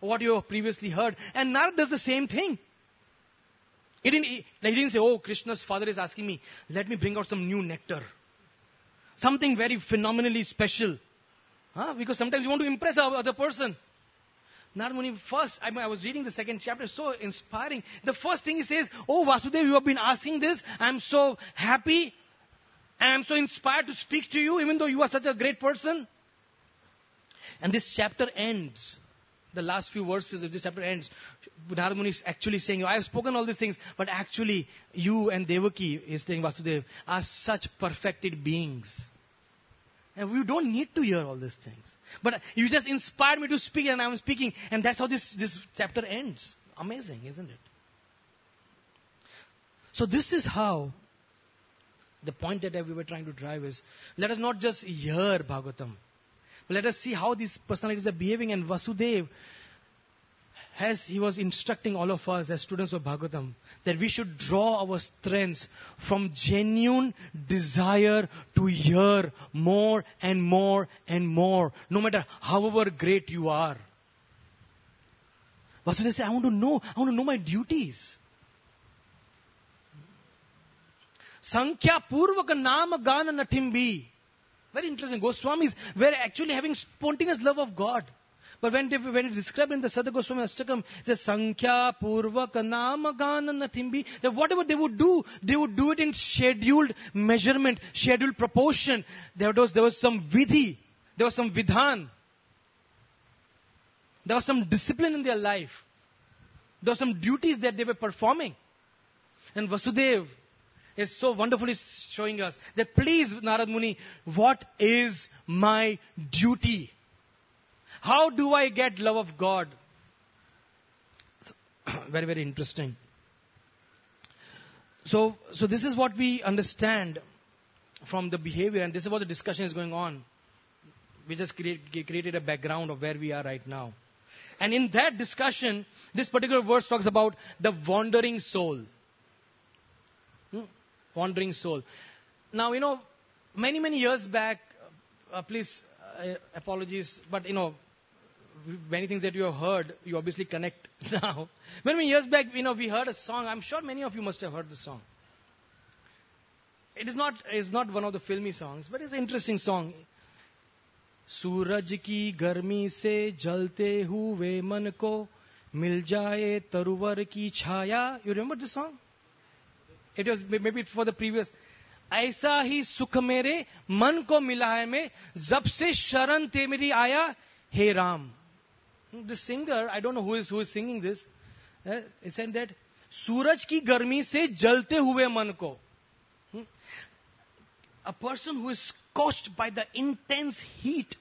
what you have previously heard. And Narad does the same thing. He didn't, he didn't say, oh, Krishna's father is asking me, let me bring out some new nectar. Something very phenomenally special. Huh? Because sometimes you want to impress the other person. Narad Muni, first, I, mean, I was reading the second chapter, so inspiring. The first thing he says, oh Vasudev, you have been asking this. I'm so happy. I'm so inspired to speak to you, even though you are such a great person. And this chapter ends. The last few verses of this chapter ends. Narad Muni is actually saying, I have spoken all these things, but actually you and Devaki, is saying Vasudev, are such perfected beings. And we don't need to hear all these things. But you just inspired me to speak, and I'm speaking. And that's how this, this chapter ends. Amazing, isn't it? So this is how, the point that we were trying to drive is, let us not just hear Bhagavatam, but let us see how these personalities are behaving. And Vasudev, as he was instructing all of us as students of Bhagavatam, that we should draw our strengths from genuine desire to hear more and more and more, no matter however great you are. Vasudev said, I want to know, I want to know my duties. Sankhya Purvaka Nama Gana Natimbi. Very interesting. Goswamis were actually having spontaneous love of God. But when, they, when it's described in the Sada Goswami Ashtakam, it says, Sankhya Purvaka Nama Gana Natimbi. That whatever they would do, they would do it in scheduled measurement, scheduled proportion. There was, there was some vidhi, there was some vidhan. There was some discipline in their life. There were some duties that they were performing. And Vasudev is so wonderfully showing us that, please, Narad Muni, what is my duty? How do I get love of God? So, very, very interesting. So, so this is what we understand from the behavior, and this is what the discussion is going on. We just create, created a background of where we are right now. And in that discussion, this particular verse talks about the wandering soul. Hmm? Wandering soul. Now, you know, many, many years back, uh, please, uh, apologies, but, you know, many things that you have heard, you obviously connect now. Many years back, you know, we heard a song. I'm sure many of you must have heard the song. It is not, it's not one of the filmy songs, but it's an interesting song. सूरज की गर्मी से जलते हुए मन को मिल जाए तरुवर की छाया. You remember the song? It was maybe for the previous. ऐसा ही सुख मेरे मन को मिला है मैं जब से शरण ते मेरी आया हे Ram. The singer, I don't know who is who is singing this, uh, he said that सूरज की गर्मी से जलते हुए मन को. Hmm? A person who is scorched by the intense heat,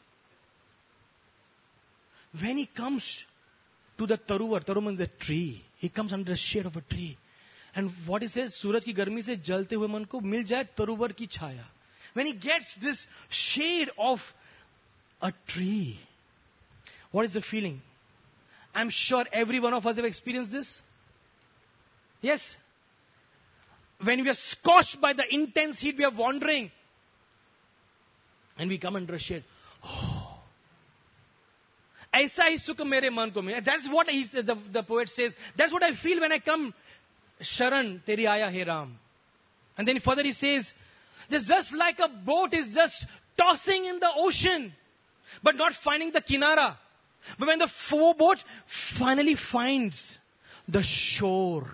when he comes to the taruvar, taruvar is a tree. He comes under the shade of a tree. And what he says, सूरज की गर्मी से जलते हुए मन को मिल जाए तरुवर की छाया. When he gets this shade of a tree, what is the feeling? I'm sure every one of us have experienced this. Yes. When we are scorched by the intense heat, we are wandering. And we come under a shade. Oh. ऐसा ही सुख मेरे मन को मिला. That's what he, the, the poet says. That's what I feel when I come. Sharan teri aaya he Ram. And then further he says, just, just like a boat is just tossing in the ocean, but not finding the kinara. But when the boat finally finds the shore,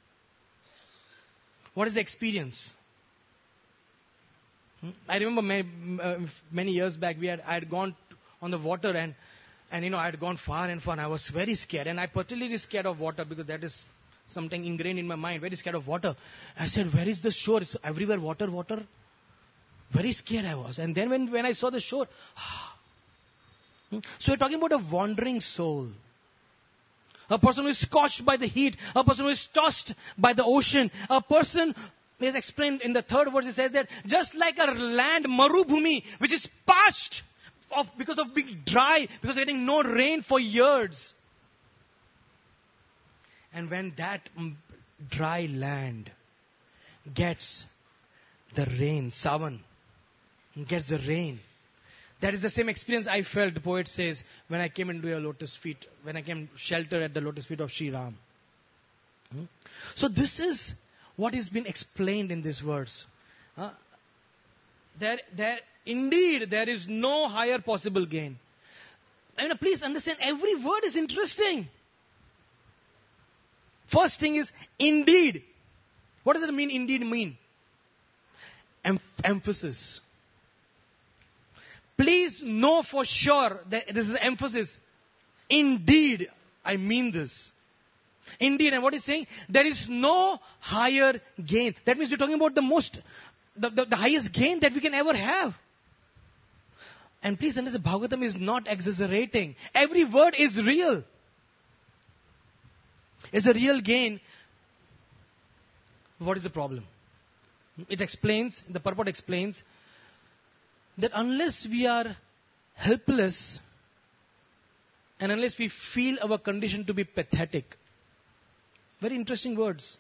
what is the experience? Hmm? I remember many, uh, many years back, we had I had gone on the water and, and you know I had gone far and far. And I was very scared, and I particularly scared of water because that is something ingrained in my mind. Very scared of water. I said, "Where is the shore? It's everywhere water, water." Very scared I was. And then when when I saw the shore, so we're talking about a wandering soul. A person who is scorched by the heat. A person who is tossed by the ocean. A person, is explained in the third verse, it says that just like a land, marubhumi, which is parched of, because of being dry, because of getting no rain for years. And when that dry land gets the rain, savan, gets the rain, That is the same experience I felt, the poet says, when I came into your lotus feet, when I came shelter at the lotus feet of Sri Ram. Hmm? So this is what has been explained in these words. Uh, there, there, indeed, there is no higher possible gain. I mean, please understand, every word is interesting. First thing is, indeed. What does it mean, indeed mean? Em- emphasis. Please know for sure that this is emphasis. Indeed, I mean this. Indeed, and what he's saying, there is no higher gain. That means you're talking about the most, the, the, the highest gain that we can ever have. And please understand, Bhagavatam is not exaggerating. Every word is real. It's a real gain. What is the problem? It explains, the purport explains, that unless we are helpless and unless we feel our condition to be pathetic, very interesting words.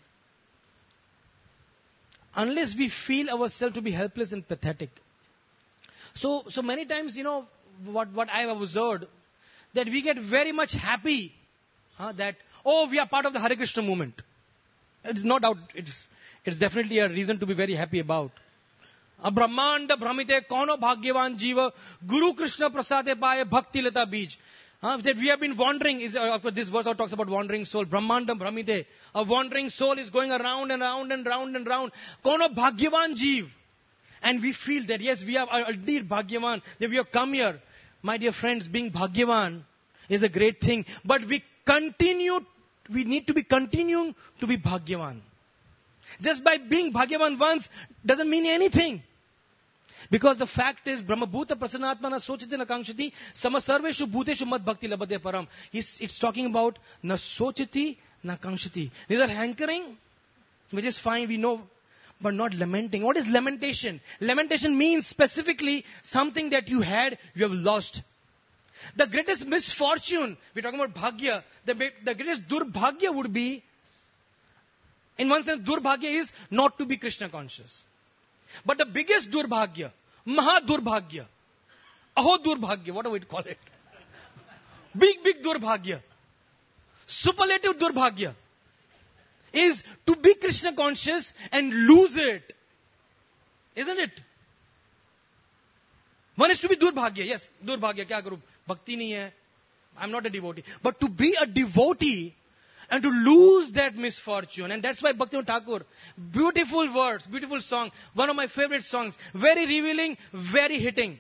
Unless we feel ourselves to be helpless and pathetic. So, so many times, you know, what, what I have observed, that we get very much happy huh, that, oh, we are part of the Hare Krishna movement. It's no doubt, it's, it's definitely a reason to be very happy about. Brahmanda Brahmite Kono Bhagyavan Jiva Guru Krishna Prasade Paye Bhakti Lata Bij. Uh, that we have been wandering, is, uh, this verse talks about wandering soul. Brahmanda Brahmite. A wandering soul is going around and round and round and round. Kono Bhagyavan Jiv. And we feel that yes, we are indeed Bhagyavan, that we have come here. My dear friends, being Bhagyavan is a great thing. But we continue, we need to be continuing to be Bhagyavan. Just by being Bhagyavan once doesn't mean anything. Because the fact is, Brahmabhuta Prasanatmana Sochiti Nakanshati Samasarveshu Bhuteshu Mad Bhakti Labhate Param. It's, it's talking about Na Sochiti Nakanshati. Neither hankering, which is fine, we know, but not lamenting. What is lamentation? Lamentation means specifically something that you had, you have lost. The greatest misfortune, we're talking about Bhagya, the, the greatest Durbhagya would be, in one sense, Durbhagya is not to be Krishna conscious. But the biggest Durbhagya, Maha Durbhagya, Aho Durbhagya, what do we call it? Big, big Durbhagya, superlative Durbhagya, is to be Krishna conscious and lose it. Isn't it? One is to be Durbhagya. Yes, Durbhagya, kya karu? Bhakti nahi hai. I'm not a devotee. But to be a devotee and to lose that misfortune. And that's why Bhaktivinoda Thakur, beautiful words, beautiful song, one of my favorite songs, very revealing, very hitting.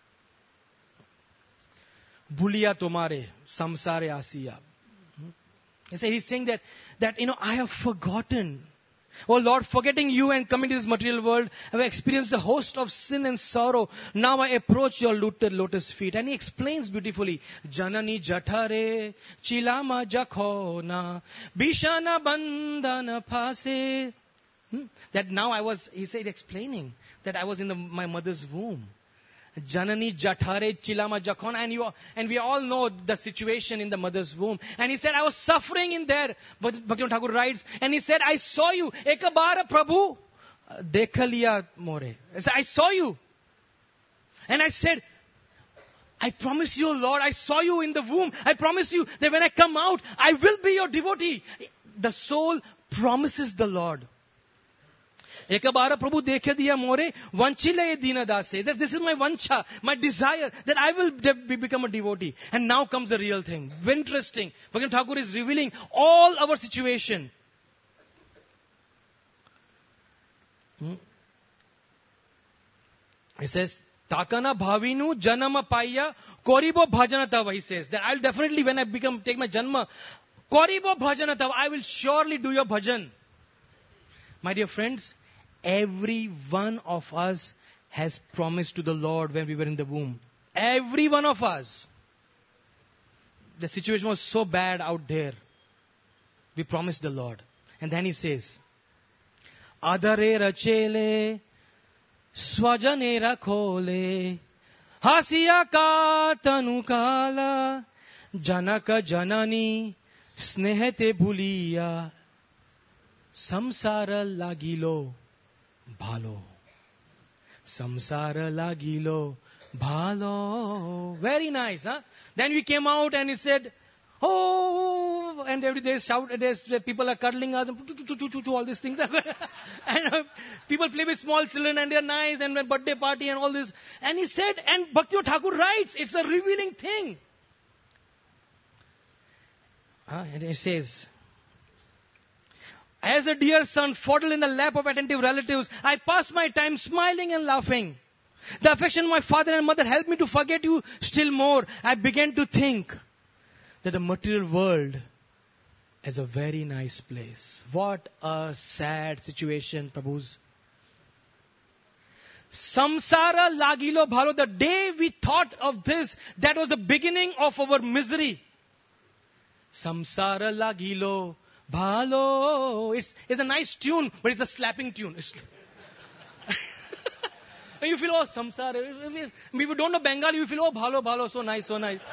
Bhuliya tomare, samsare asiya. He's saying that, that, you know, I have forgotten. Oh Lord, forgetting you and coming to this material world, I have experienced a host of sin and sorrow. Now I approach your lotus feet. And he explains beautifully, Janani jathare, chilama jakhona, bishana bandhana phase. Hmm? That now I was, he said, explaining that I was in the, my mother's womb. Janani jathare chilama jakhona, and you and we all know the situation in the mother's womb. And he said, I was suffering in there. But Bhaktivinoda Thakur writes, and he said, I saw you. Ekabara Prabhu dekha liya more. I saw you. And I said, I promise you, Lord, I saw you in the womb. I promise you that when I come out, I will be your devotee. The soul promises the Lord. Ekabara Prabhu dekhe diya more, vanchile dina dase. This is my vancha, my desire, that I will de- become a devotee. And now comes the real thing. Very interesting. Bhaktivinoda Thakur is revealing all our situation. Hmm? He says, Takana bhavinu janama paya koribo bhajana tava. He says that I'll definitely, when I become, take my janma, koribo bhajana tava, I will surely do your bhajan. My dear friends, every one of us has promised to the Lord when we were in the womb. Every one of us. The situation was so bad out there. We promised the Lord. And then he says, Adare rachele, swajane rakhole, hasiya ka tanukala, janaka janani, snehete bhuliya, samsara lagilo. Bhalo. Samsara lagilo bhalo. Very nice, huh? Then we came out and he said, oh, and every day shout, there's, people are cuddling us, and all these things. And uh, people play with small children and they're nice, and when birthday party and all this. And he said, and Bhaktivinoda Thakur writes, it's a revealing thing. Uh, and it says, as a dear son fondled in the lap of attentive relatives, I pass my time smiling and laughing. The affection of my father and mother helped me to forget you still more. I began to think that the material world is a very nice place. What a sad situation, Prabhus. Samsara lagilo bhalo. The day we thought of this, that was the beginning of our misery. Samsara lagilo bhalo. It's, it's a nice tune, but it's a slapping tune. And you feel, oh, samsara. If you don't know Bengali, you feel, oh, bhalo, bhalo, so nice, so nice.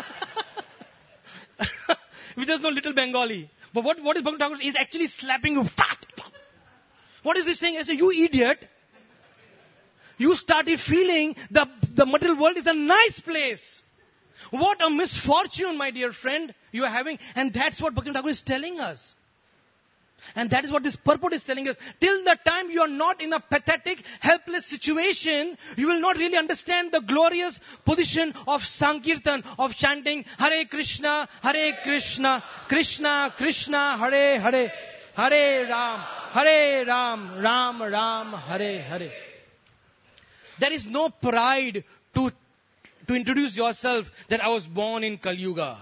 We just know little Bengali. But what, what is Bhaktivinoda Thakur? He's actually slapping you. Fat. What is he saying? I say, you idiot. You started feeling the, the material world is a nice place. What a misfortune, my dear friend, you are having. And that's what Bhaktivinoda Thakur is telling us. And that is what this purport is telling us. Till the time you are not in a pathetic, helpless situation, you will not really understand the glorious position of Sankirtan, of chanting Hare Krishna, Hare Krishna, Krishna, Krishna, Hare Hare, Hare Ram, Hare Ram, Ram Ram, Hare Hare. There is no pride to, to introduce yourself that I was born in Kali Yuga.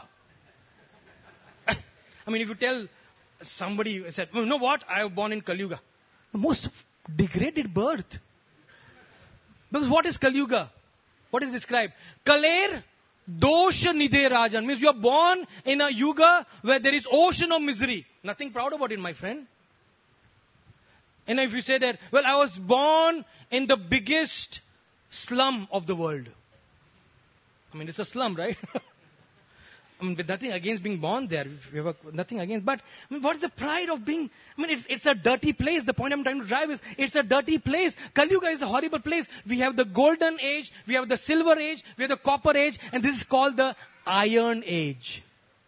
I mean, if you tell somebody said, well, you know what? I was born in Kali Yuga. The most degraded birth. Because what is Kali Yuga? What is described? Kaler dosha nidhe rajan. Means you are born in a yuga where there is ocean of misery. Nothing proud about it, my friend. And if you say that, well, I was born in the biggest slum of the world. I mean, it's a slum, right? I mean, with nothing against being born there. We have nothing against. But I mean, what is the pride of being? I mean, it's, it's a dirty place. The point I'm trying to drive is, it's a dirty place. Kali Yuga is a horrible place. We have the golden age, we have the silver age, we have the copper age, and this is called the iron age.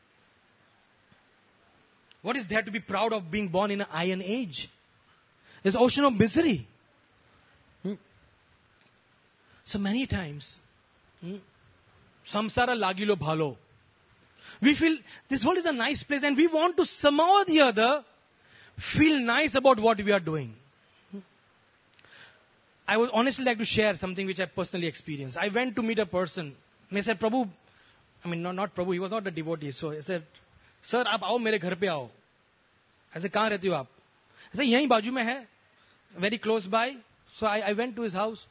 What is there to be proud of being born in an iron age? There's an ocean of misery. Hmm. So many times, hmm, samsara lagilo bhalo. We feel this world is a nice place and we want to somehow or the other feel nice about what we are doing. I would honestly like to share something which I personally experienced. I went to meet a person and I said, Prabhu, I mean, not, not Prabhu, he was not a devotee. So I said, Sir, aap aao mere ghar pe aao. I said, kahan rehte ho aap? I said, yahin baaju mein hai, very close by. So I, I went to his house.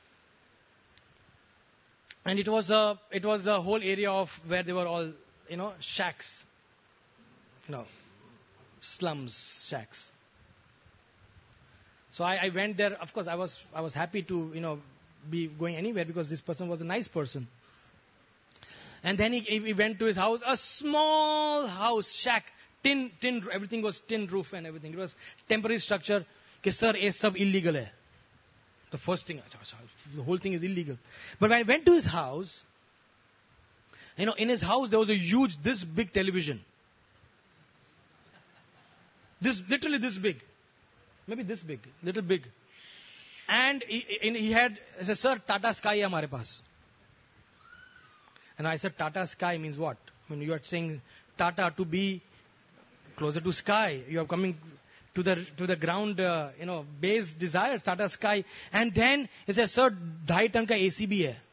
And it was a, it was a whole area of where they were all, you know, shacks, you know, slums, shacks. So I, I went there. Of course, I was I was happy to, you know, be going anywhere because this person was a nice person. And then he, he went to his house, a small house, shack, tin, tin, everything was tin roof and everything. It was temporary structure. Ke sir, ye sab illegal hai. The first thing, the whole thing is illegal. But when I went to his house, you know, in his house there was a huge, this big television. This, literally this big. Maybe this big, little big. And he, he had, he said, Sir, Tata Sky hai hamare paas. And I said, Tata Sky means what? I mean, you are saying Tata to be closer to sky. You are coming to the to the ground, uh, you know, base desire, Tata Sky. And then he said, Sir, ढाई ton ka A C bhi hai.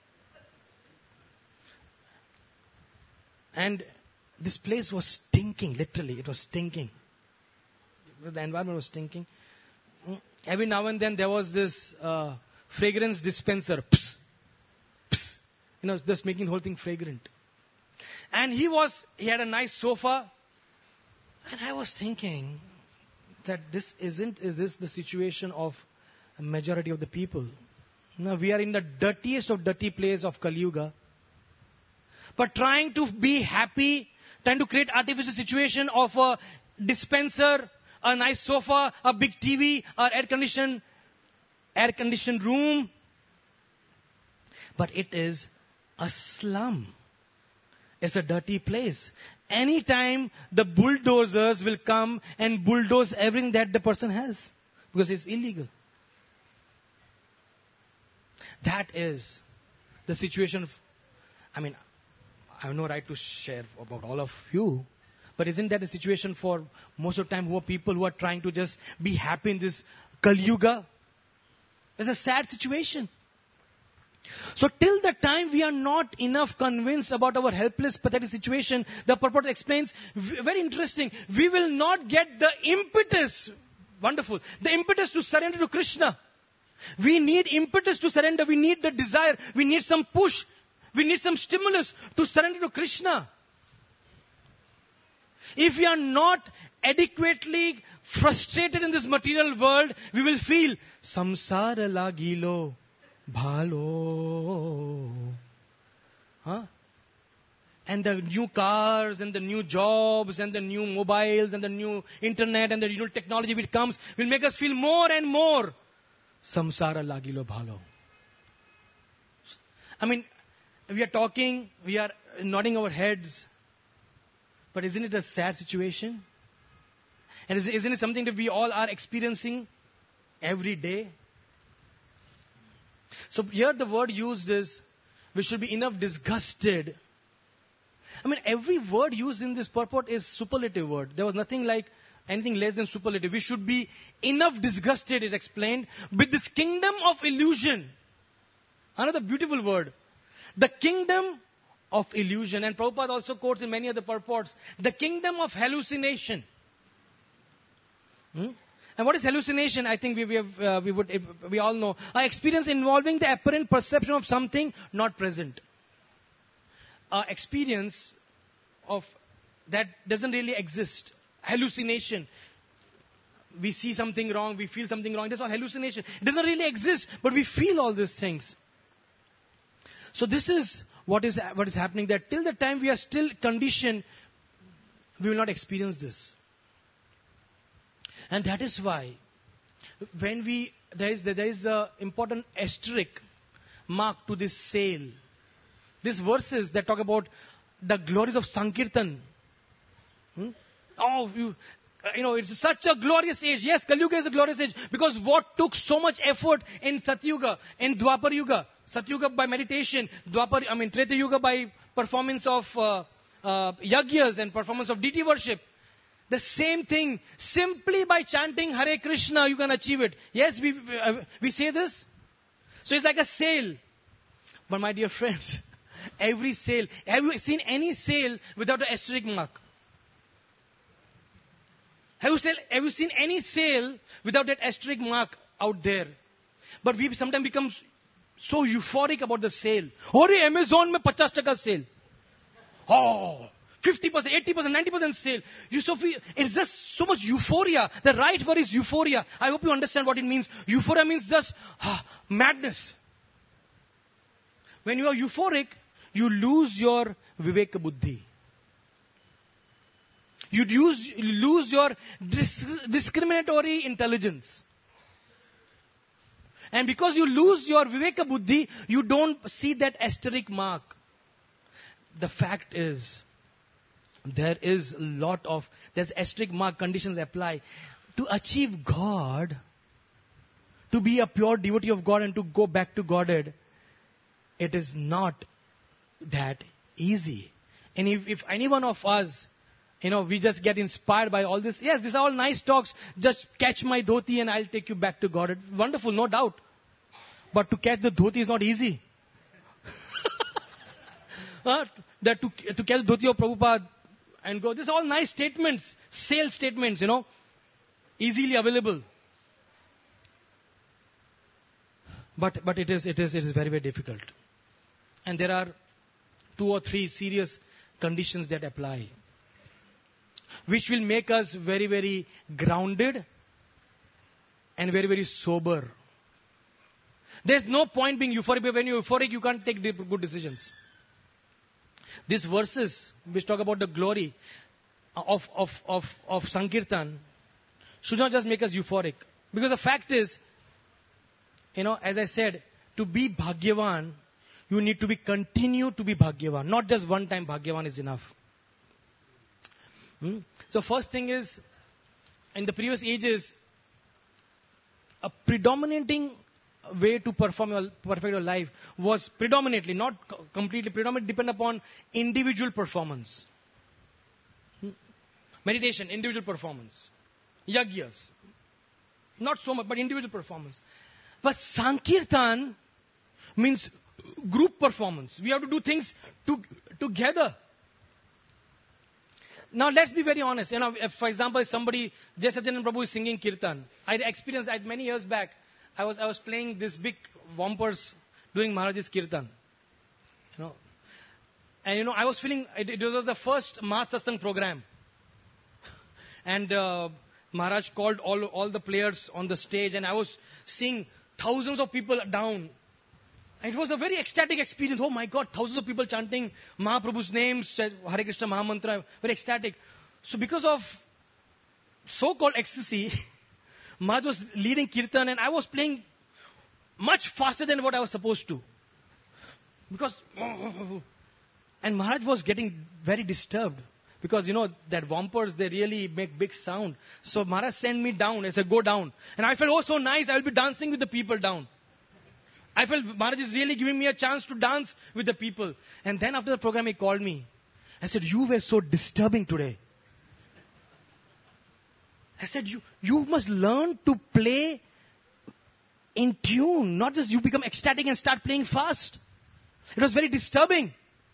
And this place was stinking, literally. It was stinking. The environment was stinking. Every now and then there was this uh, fragrance dispenser. Psst, psst, you know, just making the whole thing fragrant. And he was, he had a nice sofa. And I was thinking that this isn't, is this the situation of a majority of the people? Now we are in the dirtiest of dirty place of Kali Yuga. But trying to be happy, trying to create artificial situation of a dispenser, a nice sofa, a big T V, an air-conditioned, air-conditioned room. But it is a slum. It's a dirty place. Anytime the bulldozers will come and bulldoze everything that the person has. Because it's illegal. That is the situation. Of, I mean, I have no right to share about all of you. But isn't that the situation for most of the time who are people who are trying to just be happy in this Kali Yuga? It's a sad situation. So till the time we are not enough convinced about our helpless, pathetic situation, the purport explains, very interesting, we will not get the impetus, wonderful, the impetus to surrender to Krishna. We need impetus to surrender. We need the desire. We need some push. We need some stimulus to surrender to Krishna. If we are not adequately frustrated in this material world, we will feel samsara lagilo bhalo. Huh? And the new cars and the new jobs and the new mobiles and the new internet and the new technology which comes will make us feel more and more samsara lagilo bhalo. I mean, we are talking, we are nodding our heads, but isn't it a sad situation? And is, isn't it something that we all are experiencing every day? So here the word used is, we should be enough disgusted. I mean, every word used in this purport is superlative word. There was nothing like anything less than superlative. We should be enough disgusted, it explained, with this kingdom of illusion. Another beautiful word. The kingdom of illusion. And Prabhupada also quotes in many other purports, the kingdom of hallucination. Hmm? And what is hallucination? I think we, we, have, uh, we, would, we all know. An experience involving the apparent perception of something not present. An experience of that doesn't really exist. Hallucination. We see something wrong, we feel something wrong. That's all hallucination. It doesn't really exist, but we feel all these things. So this is what is what is happening, that till the time we are still conditioned, we will not experience this. And that is why, when we, there is, there is an important asterisk mark to this sale. These verses that talk about the glories of Sankirtan. Hmm? Oh, you, you know, it's such a glorious age. Yes, Kali Yuga is a glorious age because what took so much effort in Satyuga, in Dwapar Yuga. Satyuga by meditation, Dwapar, I mean Treta Yuga by performance of uh, uh, yagyas and performance of deity worship. The same thing, simply by chanting Hare Krishna, you can achieve it. Yes, we uh, we say this. So it's like a sale. But my dear friends, every sale, have you seen any sale without an asterisk mark? Have you, sell, have you seen any sale without that asterisk mark out there? But we sometimes become so euphoric about the sale. Oh, Amazon mein fifty percent sale. Oh, fifty percent, eighty percent, ninety percent sale. You so feel, it's just so much euphoria. The right word is euphoria. I hope you understand what it means. Euphoria means just ah, madness. When you are euphoric, you lose your viveka buddhi. You lose, you lose your dis- discriminatory intelligence. And because you lose your viveka buddhi, you don't see that asterisk mark. The fact is, there is a lot of, there's asterisk mark conditions apply. To achieve God, to be a pure devotee of God and to go back to Godhead, it is not that easy. And if, if any one of us, you know, we just get inspired by all this. Yes, these are all nice talks. Just catch my dhoti and I'll take you back to God. Wonderful, no doubt. But to catch the dhoti is not easy. uh, that to, to catch dhoti of Prabhupada and go. These are all nice statements. Sales statements, you know. Easily available. But but it is it is it is very, very difficult. And there are two or three serious conditions that apply, which will make us very, very grounded and very, very sober. There's no point being euphoric. When you're euphoric, you can't take good decisions. These verses, which talk about the glory of, of, of, of Sankirtan, should not just make us euphoric. Because the fact is, you know, as I said, to be Bhagyavan, you need to be continue to be Bhagyavan. Not just one time Bhagyavan is enough. Hmm? So first thing is, in the previous ages, a predominating way to perform your, perfect your life was predominantly, not co- completely, predominantly depend upon individual performance. Hmm? Meditation, individual performance. Yagyas. Not so much, but individual performance. But Sankirtan means group performance. We have to do things to, together. Now let's be very honest. You know, if, for example, somebody, Jai Satchidanand Prabhu is singing Kirtan. I experienced that many years back. I was I was playing this big Wampers doing Maharaj's Kirtan. You know, and you know I was feeling it, it was the first Mass Satsang program, and uh, Maharaj called all all the players on the stage, and I was seeing thousands of people down. It was a very ecstatic experience. Oh my God, thousands of people chanting Mahaprabhu's names, Hare Krishna Mahamantra, very ecstatic. So because of so-called ecstasy, Maharaj was leading Kirtan and I was playing much faster than what I was supposed to. Because, and Maharaj was getting very disturbed. Because, you know, that Wampers, they really make big sound. So Maharaj sent me down. I said, go down. And I felt, oh, so nice. I will be dancing with the people down. I felt Maharaj is really giving me a chance to dance with the people. And then after the program, he called me. I said, you were so disturbing today. I said, you, you must learn to play in tune. Not just you become ecstatic and start playing fast. It was very disturbing.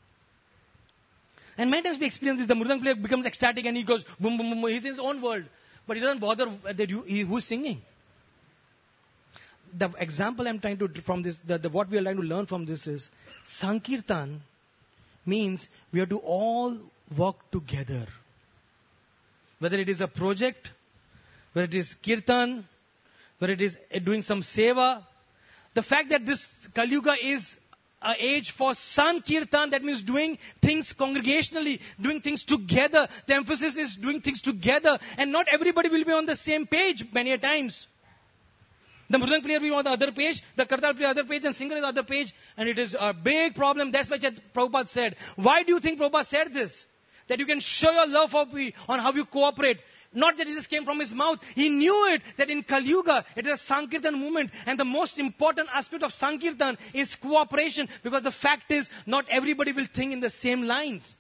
And many times we experience this. The Mridang player becomes ecstatic and he goes boom, boom, boom. He's in his own world. But he doesn't bother that you, he, who's singing. The example I'm trying to, from this, the, the, what we are trying to learn from this is, Sankirtan means we have to all work together. Whether it is a project, whether it is Kirtan, whether it is doing some seva. The fact that this Kali Yuga is an age for Sankirtan, that means doing things congregationally, doing things together. The emphasis is doing things together. And not everybody will be on the same page many a times. The Mridang player will be on the other page, the Kartal player on the other page, and singer is on the other page. And it is a big problem. That's why Prabhupada said. Why do you think Prabhupada said this? That you can show your love for me on how you cooperate. Not that it just came from his mouth. He knew it, that in Kali Yuga, it is a Sankirtan movement. And the most important aspect of Sankirtan is cooperation. Because the fact is, not everybody will think in the same lines.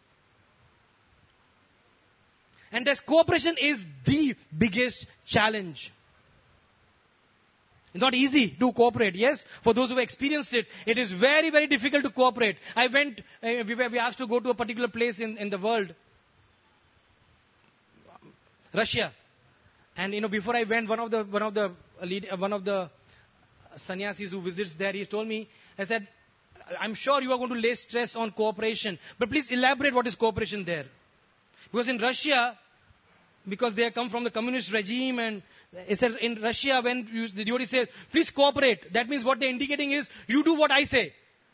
And this cooperation is the biggest challenge. It's not easy to cooperate, yes. For those who have experienced it, it is very, very difficult to cooperate. I went, uh, we were we asked to go to a particular place in, in the world. Russia. And you know, before I went, one of the one of the lead, uh, one of the sannyasis who visits there, he told me, I said, I'm sure you are going to lay stress on cooperation, but please elaborate what is cooperation there. Because in Russia, because they come from the communist regime, and he said in Russia, when you, the devotee says, please cooperate, that means what they're indicating is, you do what I say.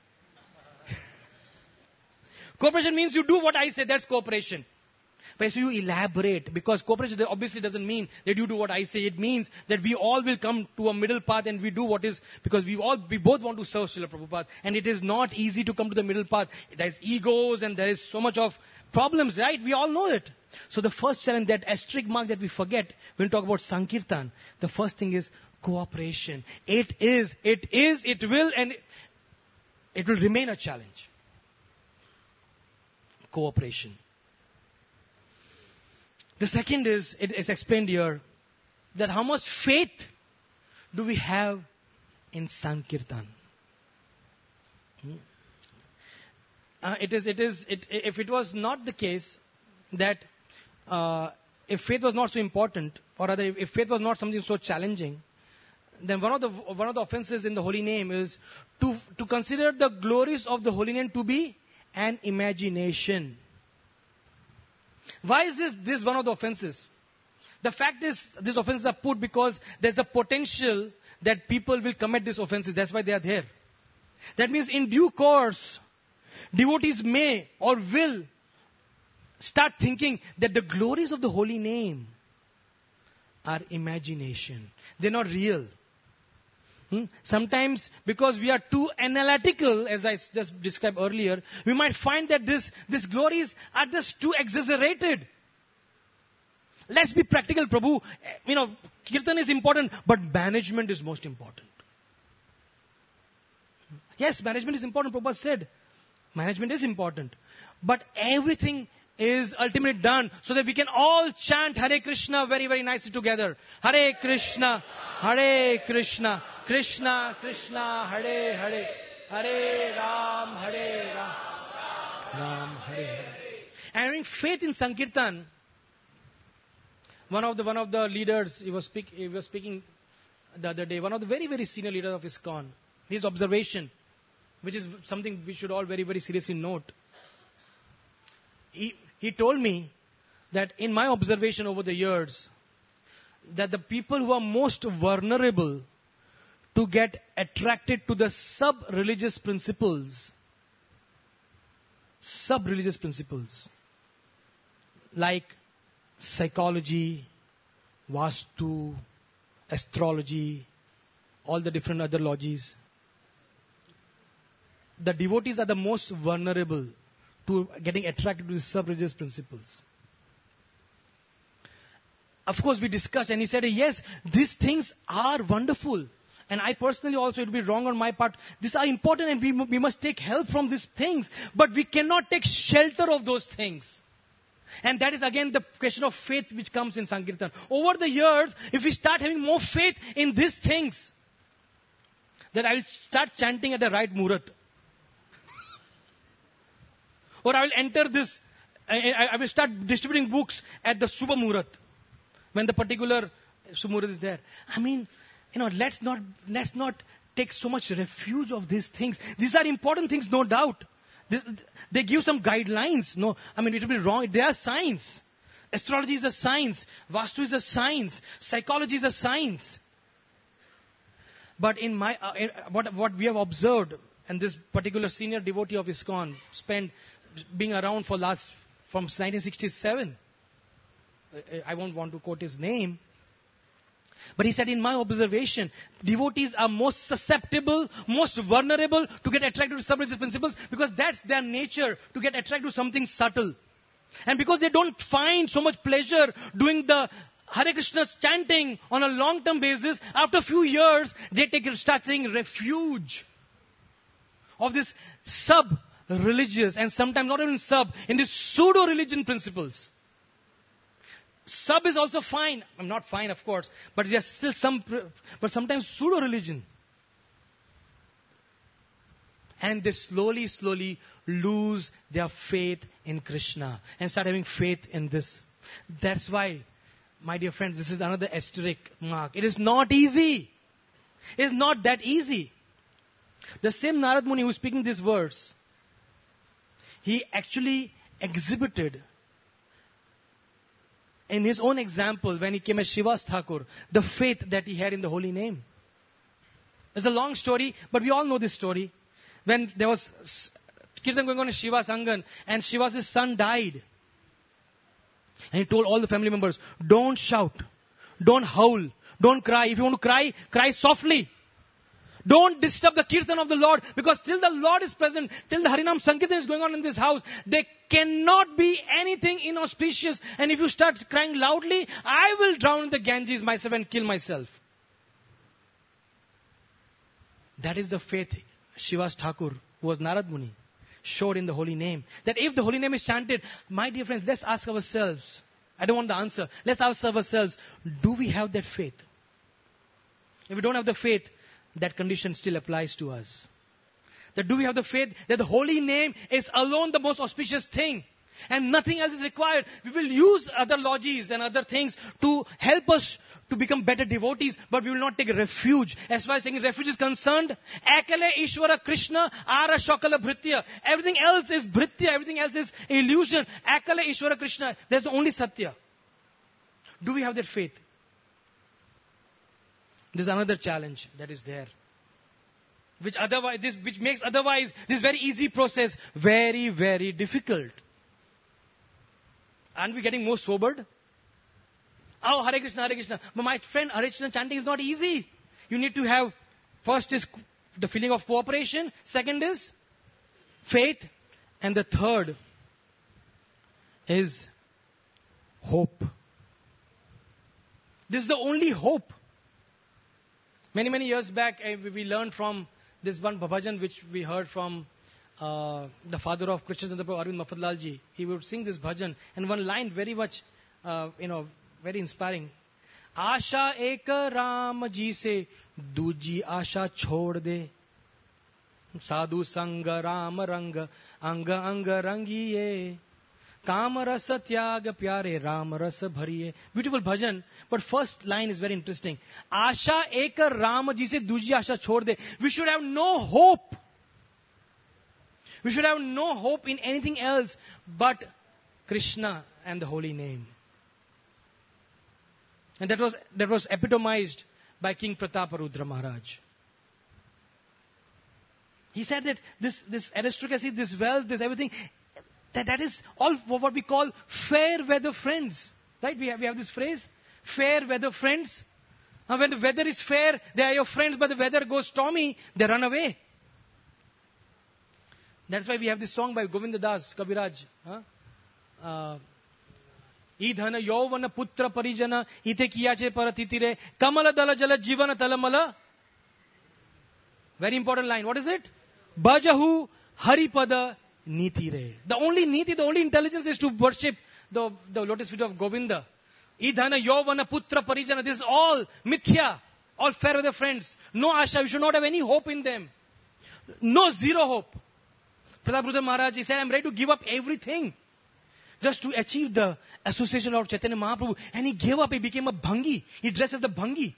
Cooperation means you do what I say, that's cooperation. But so you elaborate, because cooperation obviously doesn't mean that you do what I say. It means that we all will come to a middle path and we do what is, because we all, we both want to serve Srila Prabhupada. And it is not easy to come to the middle path. There is egos and there is so much of problems, right? We all know it. So the first challenge, that asterisk mark that we forget when we talk about Sankirtan, the first thing is cooperation. It is, it is, it will, and it will remain a challenge. Cooperation. The second is, it is explained here, that how much faith do we have in Sankirtan? Hmm? Uh, it is, it is, it, if it was not the case that uh, if faith was not so important, or rather if faith was not something so challenging, then one of the one of the offenses in the holy name is to to consider the glories of the holy name to be an imagination. Why is this this one of the offenses? The fact is, these offenses are put because there's a potential that people will commit these offenses. That's why they are there. That means in due course, devotees may or will start thinking that the glories of the holy name are imagination. They're not real. Hmm? Sometimes, because we are too analytical, as I s- just described earlier, we might find that this, this glories are just too exaggerated. Let's be practical, Prabhu. Eh, You know, Kirtan is important, but management is most important. Yes, management is important, Prabhupada said. Management is important. But everything is ultimately done so that we can all chant Hare Krishna very, very nicely together. Hare Krishna, Hare Krishna, Krishna, Krishna, Hare Hare, Hare Ram, Hare Ram, Ram, Hare Hare. And having faith in Sankirtan, one of the one of the leaders, he was, speak, he was speaking the other day, one of the very, very senior leaders of ISKCON, his observation, which is something we should all very, very seriously note. He, he told me that in my observation over the years, that the people who are most vulnerable to get attracted to the sub-religious principles, sub-religious principles, like psychology, Vastu, astrology, all the different other logies, the devotees are the most vulnerable to getting attracted to the sub-religious principles. Of course, we discussed, and he said, yes, these things are wonderful. And I personally also, it would be wrong on my part. These are important and we, we must take help from these things. But we cannot take shelter of those things. And that is again the question of faith which comes in Sankirtan. Over the years, if we start having more faith in these things, then I will start chanting at the right murat. Or I will enter this, I, I will start distributing books at the Subha Murat, when the particular Subha Murat is there. I mean, you know, let's not, let's not take so much refuge of these things. These are important things, no doubt. This, they give some guidelines. No, I mean, it will be wrong. They are science. Astrology is a science. Vastu is a science. Psychology is a science. But in my, uh, in, what, what we have observed, and this particular senior devotee of ISKCON spent being around for last, from nineteen sixty-seven. I won't want to quote his name. But he said, in my observation, devotees are most susceptible, most vulnerable to get attracted to sub-religious principles because that's their nature, to get attracted to something subtle. And because they don't find so much pleasure doing the Hare Krishna chanting on a long-term basis, after a few years, they take, start taking refuge of this sub-religious, and sometimes not even sub, in these pseudo-religion principles. Sub is also fine. I'm not fine, of course, but there's still some, but sometimes pseudo-religion. And they slowly, slowly lose their faith in Krishna and start having faith in this. That's why, my dear friends, this is another asterisk mark. It is not easy. It is not that easy. The same Narad Muni who is speaking this verse, he actually exhibited in his own example, when he came as Shivas Thakur, the faith that he had in the holy name. It's a long story, but we all know this story. When there was Kirtan going on in Shiva's Angan, and Shiva's son died. And he told all the family members, don't shout, don't howl, don't cry. If you want to cry, cry softly. Don't disturb the Kirtan of the Lord, because till the Lord is present, till the Harinam Sankirtan is going on in this house, there cannot be anything inauspicious. And if you start crying loudly, I will drown in the Ganges myself and kill myself. That is the faith Shivas Thakur, who was Narad Muni, showed in the holy name. That if the holy name is chanted, my dear friends, let's ask ourselves. I don't want the answer. Let's ask ourselves, do we have that faith? If we don't have the faith, that condition still applies to us. That do we have the faith that the holy name is alone the most auspicious thing and nothing else is required? We will use other logies and other things to help us to become better devotees, but we will not take refuge. As far as saying refuge is concerned, Akale Ishvara Krishna Ara Shakala Bhritya. Everything else is Bhritya, everything else is illusion. Akale Ishvara Krishna, that's the only Satya. Do we have that faith? There's another challenge that is there, which otherwise this which makes otherwise this very easy process very, very difficult. Aren't we getting more sobered? Oh, Hare Krishna, Hare Krishna. But my friend, Hare Krishna chanting is not easy. You need to have First is the feeling of cooperation. Second is faith. And the third is hope. This is the only hope. Many, many years back, we learned from this one bhajan which we heard from uh, the father of Krishna Chandra Prabhu, Arvind Mafatlalji. He would sing this bhajan, and one line very much, uh, you know, very inspiring. Asha ek Ram ji se duji asha chhod de. Sadhu sanga Ram rang anga anga rangiye. Kam rasa tyag pyare Ram rasa bhariye. Beautiful bhajan, but first line is very interesting. Asha ek Ram ji se duji asha chhod de. We should have no hope. We should have no hope in anything else but Krishna and the holy name. And that was that was epitomized by King Prataparudra Maharaj. He said that this, this aristocracy, this wealth, this everything, that, that is all what we call fair weather friends. Right? We have, we have this phrase, fair weather friends. And when the weather is fair, they are your friends, but the weather goes stormy, they run away. That's why we have this song by Govinda Das, Kabiraj. Huh? Uh, Idhana yovana putra parijana ite kiyache paratitire kamala dala jala jivana talamala. Very important line. What is it? Bhajahu haripada nitire. The only niti, the only intelligence is to worship the, the lotus feet of Govinda. Idhana yovana putra parijana. This is all mithya. All fair weather friends. No asha. You should not have any hope in them. No, zero hope. Prataparudra Maharaj, he said, I'm ready to give up everything just to achieve the association of Chaitanya Mahaprabhu. And he gave up. He became a bhangi. He dressed as the bhangi.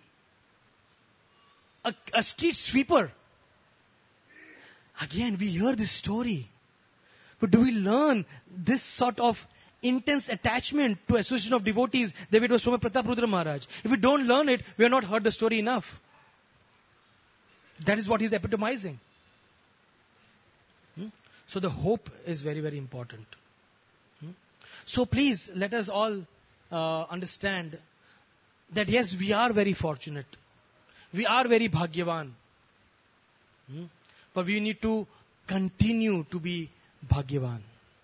A, a street sweeper. Again, we hear this story. But do we learn this sort of intense attachment to association of devotees the way it was shown by Prataparudra Maharaj? If we don't learn it, we have not heard the story enough. That is what he's epitomizing. Hmm? So the hope is very, very important. Hmm? So please, let us all uh, understand that yes, we are very fortunate. We are very bhagyavan. Hmm? But we need to continue to be bhagyavan.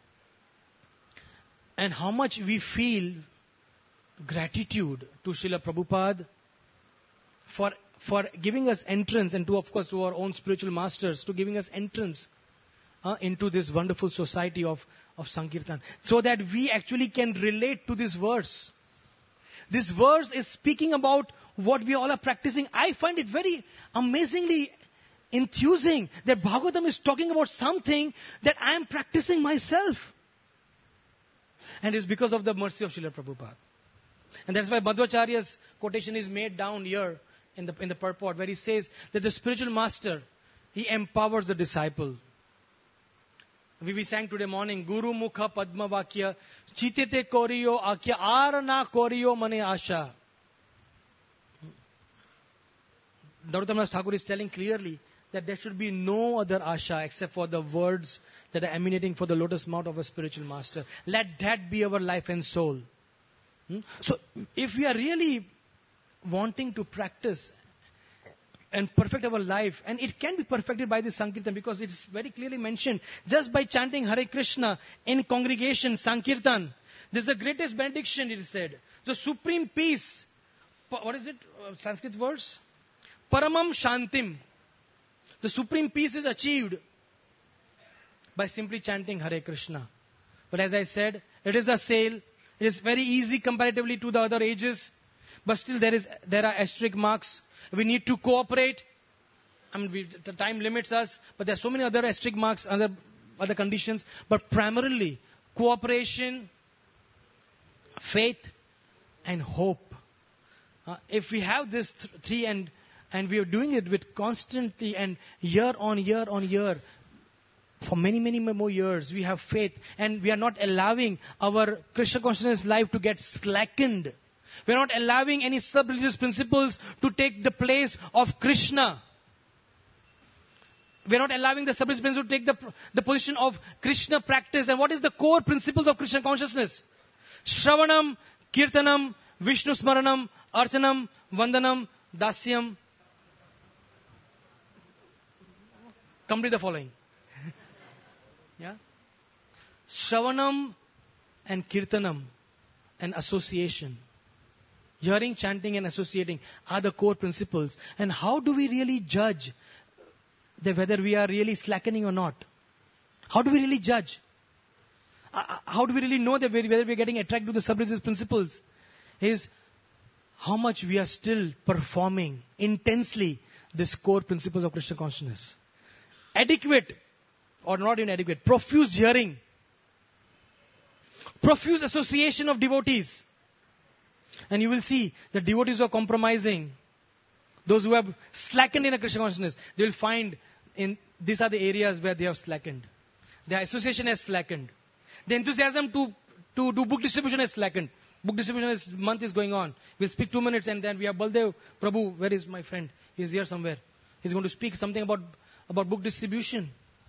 And how much we feel gratitude to Srila Prabhupada for, for giving us entrance, and to, of course, to our own spiritual masters, to giving us entrance uh, into this wonderful society of, of Sankirtan, so that we actually can relate to this verse. This verse is speaking about what we all are practicing. I find it very amazingly enthusing that Bhagavatam is talking about something that I am practicing myself. And it's because of the mercy of Srila Prabhupada. And that's why Madhvacharya's quotation is made down here in the, in the purport, where he says that the spiritual master, he empowers the disciple. We, we sang today morning, Guru Mukha Padma Vakya, Chitete Koriyo Akya, Arana Koriyo Mane Asha. Narottama Thakur is telling clearly that there should be no other asha except for the words that are emanating for the lotus mouth of a spiritual master. Let that be our life and soul. Hmm? So, if we are really wanting to practice and perfect our life, and it can be perfected by the Sankirtan, because it is very clearly mentioned, just by chanting Hare Krishna in congregation, Sankirtan, this is the greatest benediction, it is said. The supreme peace. What is it? Uh, Sanskrit words? Paramam Shantim. The supreme peace is achieved by simply chanting Hare Krishna. But as I said, it is a sale. It is very easy comparatively to the other ages. But still there is there are asterisk marks. We need to cooperate. I mean, we, the time limits us. But there are so many other asterisk marks, other, other conditions. But primarily, cooperation, faith, and hope. Uh, if we have this th- three and And we are doing it with constantly and year on year on year. For many, many more years, we have faith. And we are not allowing our Krishna consciousness life to get slackened. We are not allowing any sub-religious principles to take the place of Krishna. We are not allowing the sub-religious principles to take the, the position of Krishna practice. And what is the core principles of Krishna consciousness? Shravanam, Kirtanam, Vishnu Smaranam, Archanam, Vandanam, Dasyam, Complete the following. Yeah. Shravanam and Kirtanam and association. Hearing, chanting and associating are the core principles. And how do we really judge that whether we are really slackening or not? How do we really judge? Uh, how do we really know that whether we are getting attracted to the sub-religious principles? Is how much we are still performing intensely this core principles of Krishna consciousness. Adequate or not inadequate. Profuse hearing. Profuse association of devotees. And you will see the devotees who are compromising, those who have slackened in a Krishna consciousness, they will find in these are the areas where they have slackened. Their association has slackened. The enthusiasm to, to do book distribution has slackened. Book distribution is, month is going on. We'll speak two minutes and then we have Baldev Prabhu. Where is my friend? He's here somewhere. He's going to speak something about, about book distribution.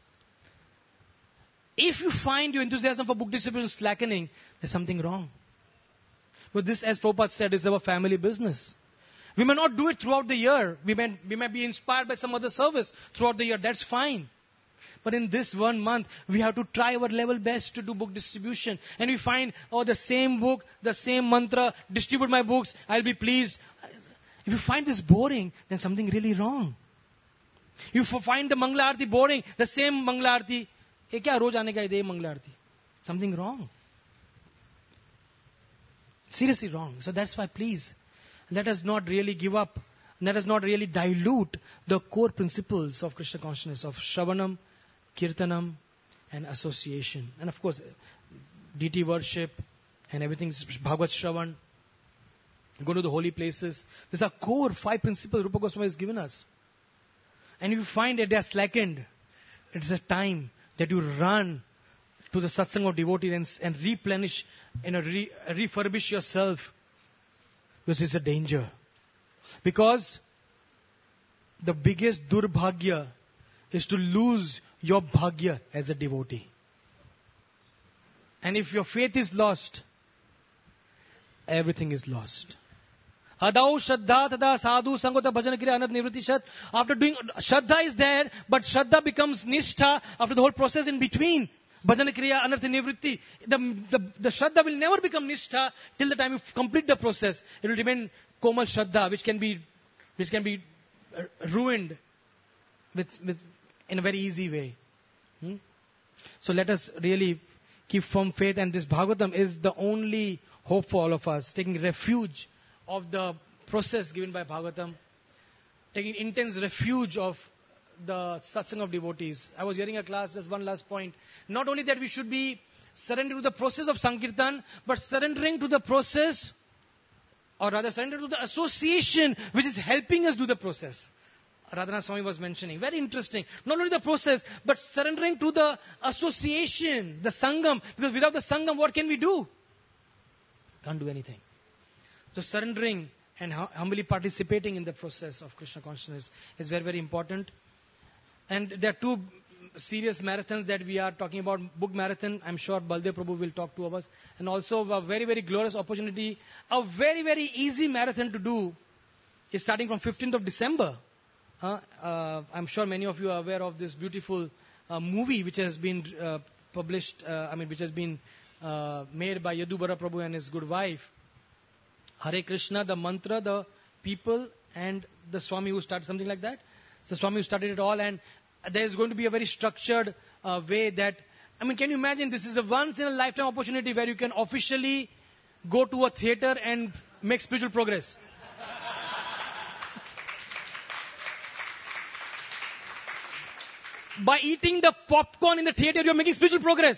If you find your enthusiasm for book distribution slackening, there's something wrong. But this, as Prabhupada said, is our family business. We may not do it throughout the year. We may, we may be inspired by some other service throughout the year. That's fine. But in this one month, we have to try our level best to do book distribution. And we find, oh, the same book, the same mantra, distribute my books, I'll be pleased. If you find this boring, then something really wrong. If you find the Mangala Aarti boring, the same Mangala Aarti, hey, kya roz aane ka hai, Mangala Aarti? Something wrong. Seriously wrong. So that's why, please, let us not really give up. Let us not really dilute the core principles of Krishna consciousness, of Shravanam, Kirtanam, and association. And of course, D T worship and everything, Bhagavad Shravan, go to the holy places. These are core five principles Rupa Goswami has given us. And if you find that they are slackened, it is a time that you run to the satsang of devotees and, and replenish and re, refurbish yourself. This is a danger. Because the biggest durbhagya is to lose your bhagya as a devotee. And if your faith is lost, everything is lost. Adau Shraddha Tada Sadhu Sangota Bhajana Kriya Anad Nivritti Shat. After doing, Shraddha is there, but Shraddha becomes Nishtha after the whole process in between. Bhajana Kriya Anartha Nivritti. The, the, the Shraddha will never become Nishtha till the time you complete the process. It will remain Komal Shraddha, which can be, which can be ruined with, with, in a very easy way. Hmm? So let us really keep firm faith, and this Bhagavatam is the only hope for all of us, taking refuge of the process given by Bhagavatam, taking intense refuge of the satsang of devotees. I was hearing a class, just one last point. Not only that we should be surrendering to the process of Sankirtan, but surrendering to the process, or rather surrender to the association which is helping us do the process. Radhanath Swami was mentioning. Very interesting. Not only the process, but surrendering to the association, the Sangam. Because without the Sangam, what can we do? Can't do anything. So surrendering and humbly participating in the process of Krishna consciousness is very, very important. And there are two serious marathons that we are talking about. Book marathon, I'm sure Baldev Prabhu will talk to us. And also a very, very glorious opportunity. A very, very easy marathon to do is starting from fifteenth of December. Uh, uh, I'm sure many of you are aware of this beautiful uh, movie which has been uh, published, uh, I mean, which has been uh, made by Yadubara Prabhu and his good wife. Hare Krishna, the mantra, the people, and the Swami who started something like that. It's the Swami who started it all, and there is going to be a very structured uh, way that, I mean, can you imagine, this is a once in a lifetime opportunity where you can officially go to a theater and make spiritual progress. By eating the popcorn in the theater, you're making spiritual progress.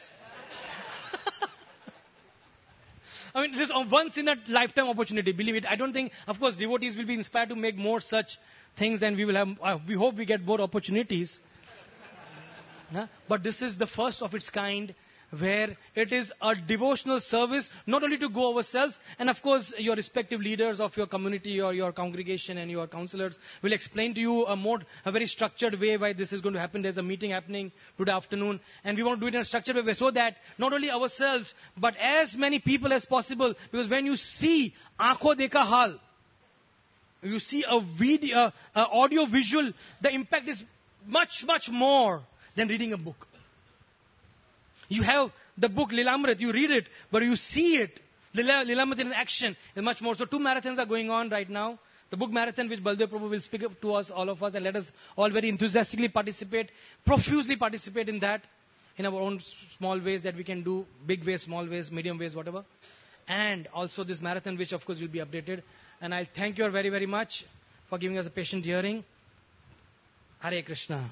I mean, it is a once in a lifetime opportunity, believe it. I don't think, of course, devotees will be inspired to make more such things, and we will have, uh, we hope we get more opportunities. Huh? But this is the first of its kind, where it is a devotional service, not only to go ourselves, and of course your respective leaders of your community or your congregation and your counselors will explain to you a more, a very structured way why this is going to happen. There's a meeting happening today afternoon, and we want to do it in a structured way so that not only ourselves, but as many people as possible, because when you see Aankho Dekha Hal, you see a video, uh, audio visual, the impact is much, much more than reading a book. You have the book Lilamrit, you read it, but you see it. Lila- Lilamrit in action is much more. So two marathons are going on right now. The book marathon which Baldev Prabhu will speak up to us, all of us, and let us all very enthusiastically participate, profusely participate in that, in our own small ways that we can do, big ways, small ways, medium ways, whatever. And also this marathon which of course will be updated. And I thank you all very, very much for giving us a patient hearing. Hare Krishna.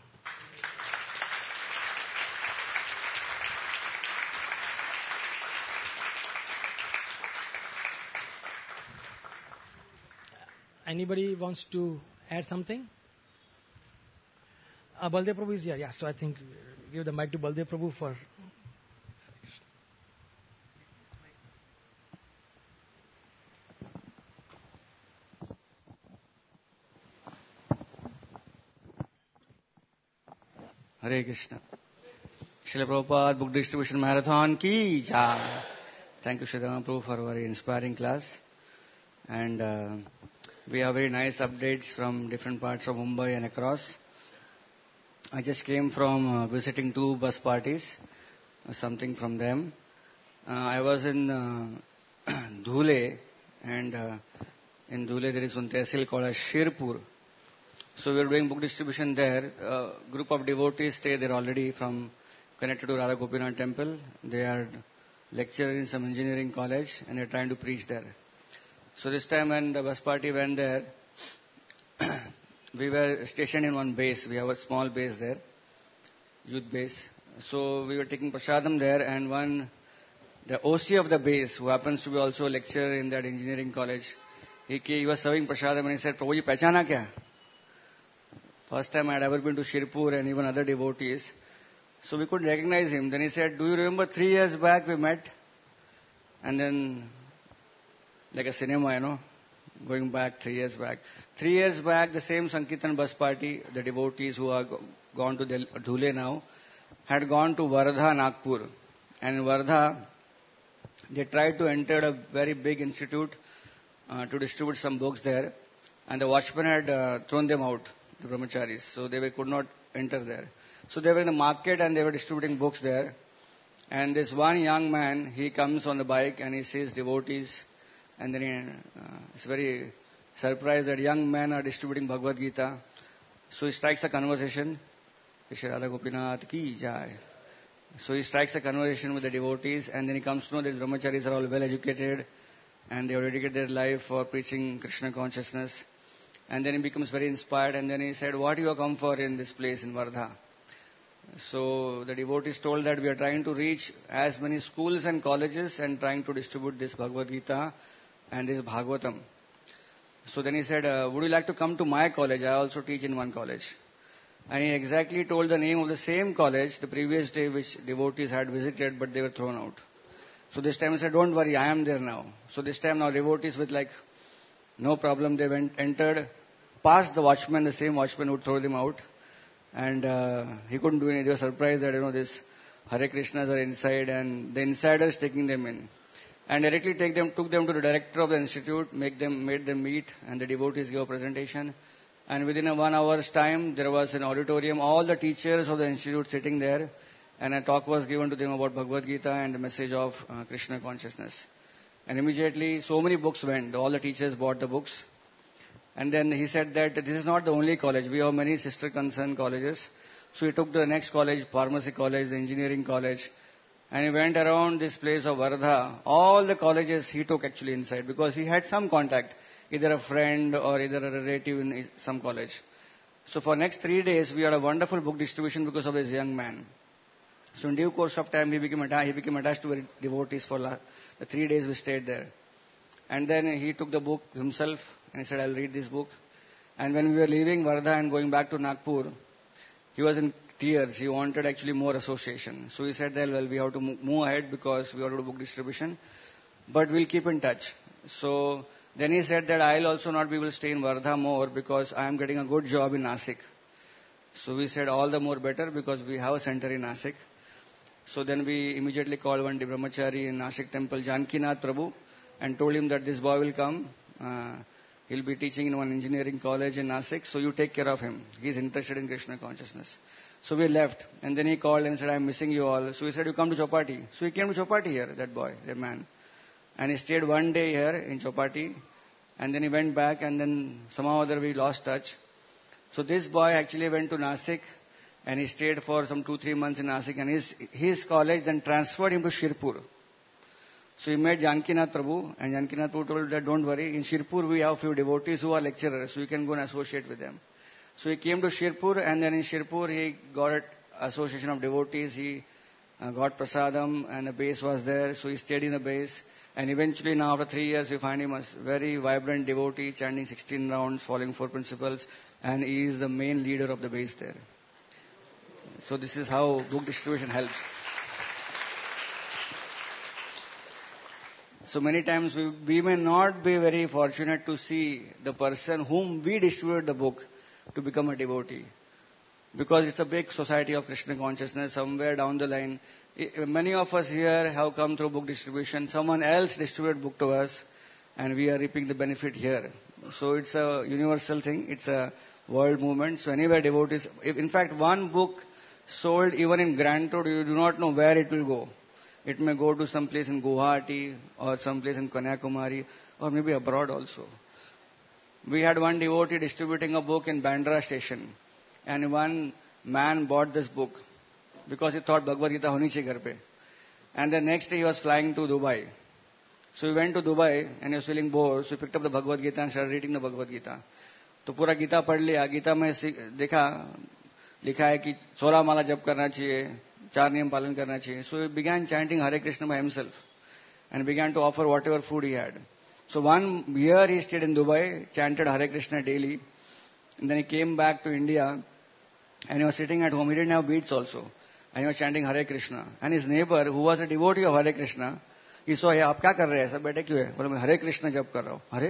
Anybody wants to add something? Uh, Baldev Prabhu is here. Yeah, so I think give the mic to Baldev Prabhu for... Hare Krishna. Srila Prabhupada Book Distribution Marathon ki jai. Thank you, Sridhar Prabhu, for a very inspiring class. And uh, we have very nice updates from different parts of Mumbai and across. I just came from uh, visiting two bus parties, uh, something from them. Uh, I was in uh, Dhule, and uh, in Dhule there is one tehsil called as Sherpur. So we are doing book distribution there. A group of devotees stay there already from connected to Radha Gopinath temple. They are lecturing in some engineering college and they are trying to preach there. So this time when the bus party went there, we were stationed in one base. We have a small base there, youth base. So we were taking prasadam there, and one, the O C of the base, who happens to be also a lecturer in that engineering college, he, came, he was serving prasadam and he said, Prabhuji, pehchana kya? First time I had ever been to Shirpur and even other devotees. So we couldn't recognize him. Then he said, do you remember three years back we met? And then, like a cinema, you know, going back three years back. Three years back, the same Sankirtan bus party, the devotees who are go- gone to Del- Dhule now, had gone to Wardha, Nagpur. And in Wardha, they tried to enter a very big institute uh, to distribute some books there. And the watchman had uh, thrown them out, the brahmacharis. So they were, could not enter there. So they were in the market and they were distributing books there. And this one young man, he comes on the bike and he sees devotees. And then he uh, is very surprised that young men are distributing Bhagavad Gita. So he strikes a conversation. Shri Radha Gopinath ki jai. So he strikes a conversation with the devotees, and then he comes to know that brahmacharis are all well educated and they have dedicated their life for preaching Krishna consciousness. And then he becomes very inspired, and then he said, what do you come for in this place in Wardha? So the devotees told that we are trying to reach as many schools and colleges and trying to distribute this Bhagavad Gita and this Bhagavatam. So then he said, uh, would you like to come to my college? I also teach in one college. And he exactly told the name of the same college the previous day which devotees had visited, but they were thrown out. So this time he said, don't worry, I am there now. So this time now devotees with like, no problem, they went, entered, passed the watchman, the same watchman who threw them out. And uh, he couldn't do anything. They were surprised that, you know, this Hare Krishnas are inside and the insiders taking them in. And directly take them, took them to the director of the institute, make them, made them meet, and the devotees gave a presentation. And within a one hour's time, there was an auditorium, all the teachers of the institute sitting there, and a talk was given to them about Bhagavad Gita and the message of uh, Krishna consciousness. And immediately, so many books went. All the teachers bought the books. And then he said that this is not the only college. We have many sister concern colleges. So he took the next college, pharmacy college, the engineering college. And he went around this place of Wardha. All the colleges he took actually inside because he had some contact, either a friend or either a relative in some college. So for next three days, we had a wonderful book distribution because of this young man. So in due course of time, he became, atta- he became attached to devotees for la- the three days we stayed there. And then he took the book himself and he said, I'll read this book. And when we were leaving Wardha and going back to Nagpur, he was in tears. He wanted actually more association. So he said that, well, we have to move ahead because we have to do book distribution. But we'll keep in touch. So then he said that I'll also not be able to stay in Wardha more because I am getting a good job in Nasik. So we said all the more better because we have a center in Nasik. So then we immediately called one brahmachari in Nasik temple, Jankinath Prabhu, and told him that this boy will come uh, He'll be teaching in one engineering college in Nasik, so you take care of him. He's interested in Krishna consciousness. So we left, and then he called and said, I'm missing you all. So he said, you come to Chopati. So he came to Chopati here, that boy, that man. And he stayed one day here in Chopati, and then he went back, and then somehow or other we lost touch. So this boy actually went to Nasik, and he stayed for some two, three months in Nasik, and his, his college then transferred him to Shirpur. So he met Jankinath Prabhu, and Jankinath Prabhu told that don't worry, in Shirpur we have few devotees who are lecturers, so you can go and associate with them. So he came to Shirpur, and then in Shirpur he got an association of devotees, he uh, got prasadam, and the base was there, so he stayed in the base. And eventually now after three years we find him a very vibrant devotee, chanting sixteen rounds, following four principles, and he is the main leader of the base there. So this is how book distribution helps. So many times we, we may not be very fortunate to see the person whom we distribute the book to become a devotee. Because it's a big society of Krishna consciousness. Somewhere down the line, many of us here have come through book distribution. Someone else distributed book to us, and we are reaping the benefit here. So it's a universal thing. It's a world movement. So anywhere devotees, if in fact one book sold even in Grand Road, you do not know where it will go. It may go to some place in Guwahati or some place in Kanyakumari or maybe abroad also. We had one devotee distributing a book in Bandra station. And one man bought this book because he thought Bhagavad Gita honi chahiye ghar pe. And the next day he was flying to Dubai. So he went to Dubai and he was feeling bored. So he picked up the Bhagavad Gita and started reading the Bhagavad Gita. तो पूरा गीता पढ़ लिया. गीता में देखा लिखा है कि सोलह माला जप करना चाहिए, चार नियम पालन करना चाहिए. So he began chanting Hare Krishna by himself and began to offer whatever food he had. So one year he stayed in Dubai, chanted Hare Krishna daily. And then he came back to India. And he was sitting at home. He didn't have beads also. And he was chanting Hare Krishna. And his neighbor, who was a devotee of Hare Krishna, he saw, hey, आप क्या कर रहे हैं? सब बैठे क्यों है? बोले मैं हरे कृष्ण जप कर रहा हूँ. अरे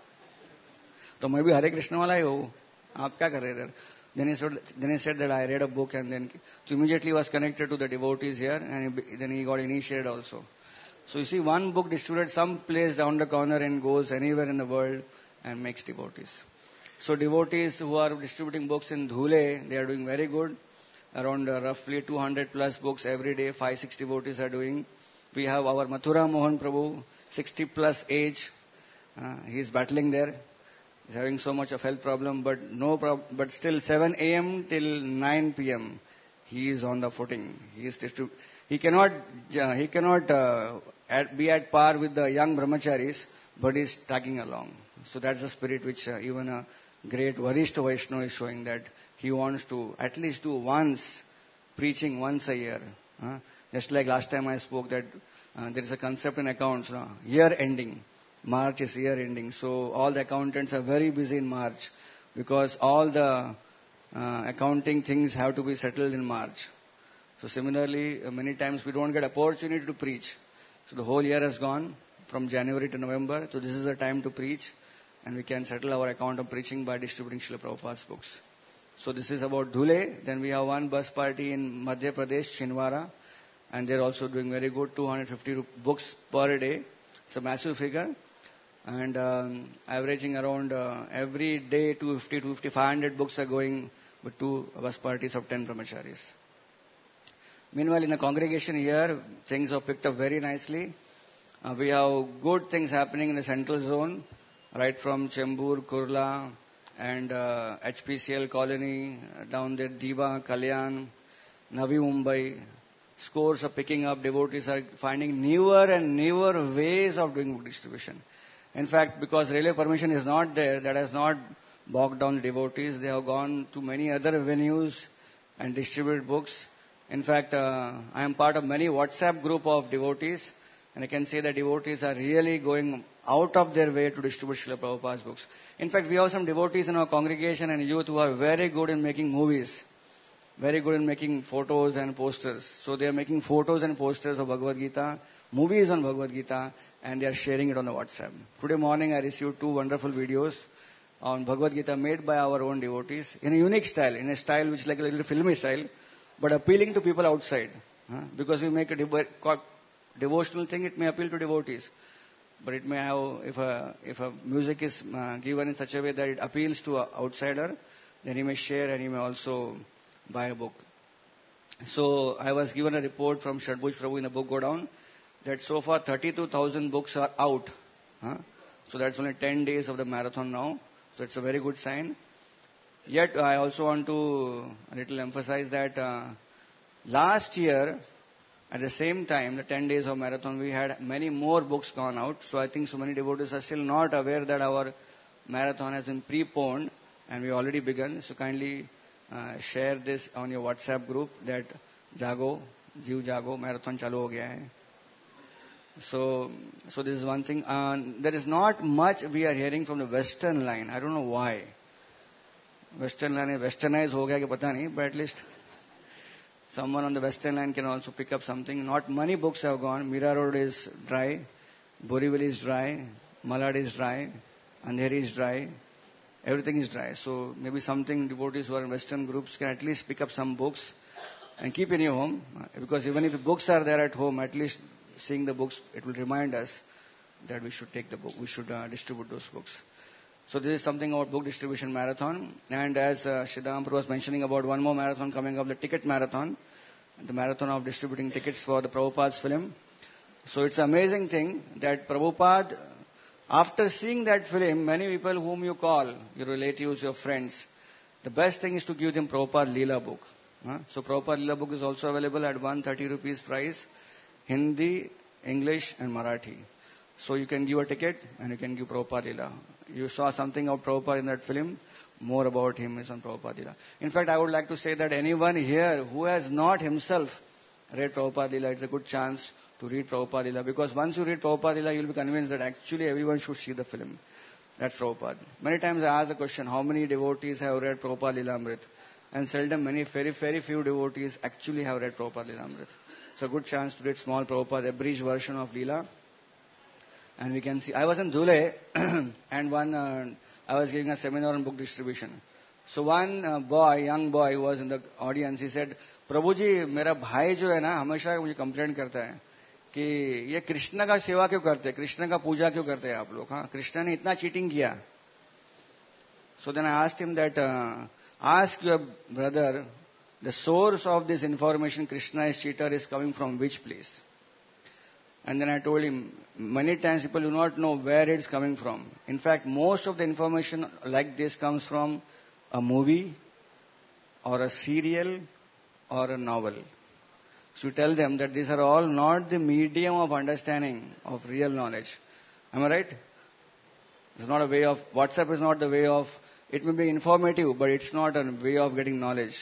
तो मैं भी हरे कृष्ण वाला ही हूँ. आप क्या कर रहे हैं? Then he said, then he said that I read a book, and then so immediately was connected to the devotees here, and he, then he got initiated also. So you see, one book distributed some place down the corner and goes anywhere in the world and makes devotees. So devotees who are distributing books in Dhule, they are doing very good. Around uh, roughly two hundred plus books every day, five, six devotees are doing. We have our Mathura Mohan Prabhu, sixty plus age. Uh, he is battling there. He's having so much of health problem, but no prob- but still seven a.m. till nine p.m. he is on the footing. He is distrib- he cannot uh, he cannot uh, at, be at par with the young brahmacharis, but he is tagging along. So that's the spirit which uh, even a great Varishta Vaishnava is showing, that he wants to at least do once preaching once a year. Uh, just like last time I spoke that uh, there is a concept in accounts, no? Year ending. March is year ending. So all the accountants are very busy in March because all the uh, accounting things have to be settled in March. So similarly, uh, many times we don't get opportunity to preach. So the whole year has gone from January to November. So this is the time to preach. And we can settle our account of preaching by distributing Srila Prabhupada's books. So this is about Dhule. Then we have one bus party in Madhya Pradesh, Chinwara. And they're also doing very good, two hundred fifty books per day. It's a massive figure. And um, averaging around uh, every day two fifty, two fifty, five hundred books are going with two bus parties of ten brahmacharis. Meanwhile, in the congregation here, things have picked up very nicely. Uh, we have good things happening in the central zone. Right from Chembur, Kurla, and uh, H P C L colony, uh, down there, Diva, Kalyan, Navi Mumbai. Scores are picking up. Devotees are finding newer and newer ways of doing book distribution. In fact, because railway permission is not there, that has not bogged down the devotees. They have gone to many other venues and distributed books. In fact, uh, I am part of many WhatsApp group of devotees. And I can say that devotees are really going out of their way to distribute Srila Prabhupada's books. In fact, we have some devotees in our congregation and youth who are very good in making movies. Very good in making photos and posters. So they are making photos and posters of Bhagavad Gita, movies on Bhagavad Gita, and they are sharing it on the WhatsApp. Today morning I received two wonderful videos on Bhagavad Gita made by our own devotees in a unique style, in a style which is like a little filmy style, but appealing to people outside. Huh? Because we make a devo- devotional thing, it may appeal to devotees. but it may have, if a, if a music is uh, given in such a way that it appeals to an outsider, then he may share and he may also buy a book. So I was given a report from Shadbhuj Prabhu in the book Go Down that so far thirty-two thousand books are out. Huh? So that's only ten days of the marathon now. So it's a very good sign. Yet I also want to a little emphasize that uh, last year at the same time, the ten days of marathon, we had many more books gone out. So I think so many devotees are still not aware that our marathon has been preponed and we already begun. So kindly uh, share this on your WhatsApp group that Jago, Jeev Jago, marathon chalu ho gaya hai. So, so this is one thing. Uh, there is not much we are hearing from the Western line. I don't know why. Western line is westernized ho gaya ki pata nahi, but at least someone on the Western line can also pick up something. Not many books have gone. Mira Road is dry. Borivali is dry. Malad is dry. Andheri is dry. Everything is dry. So maybe something devotees who are in Western groups can at least pick up some books and keep in your home. Because even if the books are there at home, at least seeing the books, it will remind us that we should take the book. We should uh, distribute those books. So this is something about book distribution marathon. And as uh, Shridham Prabhu was mentioning about one more marathon coming up, the ticket marathon, the marathon of distributing tickets for the Prabhupada's film. So it's an amazing thing that Prabhupada, after seeing that film, many people whom you call, your relatives, your friends, the best thing is to give them Prabhupada Leela book. Huh? So Prabhupada Leela book is also available at one hundred thirty rupees price, Hindi, English and Marathi. So you can give a ticket and you can give Prabhupada Leela. You saw something of Prabhupada in that film, more about him is on Prabhupada Leela. In fact, I would like to say that anyone here who has not himself read Prabhupada Leela, it's a good chance to read Prabhupada Leela, because once you read Prabhupada Leela, you'll be convinced that actually everyone should see the film. That's Prabhupada. Many times I ask the question, how many devotees have read Prabhupada Leela Amrit? And seldom many, very, very few devotees actually have read Prabhupada Leela Amrit. It's a good chance to read small Prabhupada, abridged version of Leela. And we can see, I was in Dhule and one, uh, I was giving a seminar on book distribution. So one uh, boy, young boy who was in the audience, he said, Prabhu ji, मेरा भाई जो है ना हमेशा मुझे complaint करता है कि ये कृष्ण का सेवा क्यों करते हैं, कृष्ण का पूजा क्यों करते हैं आप लोग, हाँ कृष्ण ने इतना चीटिंग किया. So then I asked him that, uh, ask your brother, the source of this information Krishna is cheater is coming from which place? And then I told him, many times people do not know where it's coming from. In fact, most of the information like this comes from a movie or a serial or a novel. So you tell them that these are all not the medium of understanding of real knowledge. Am I right? It's not a way of, WhatsApp is not the way of, it may be informative, but it's not a way of getting knowledge.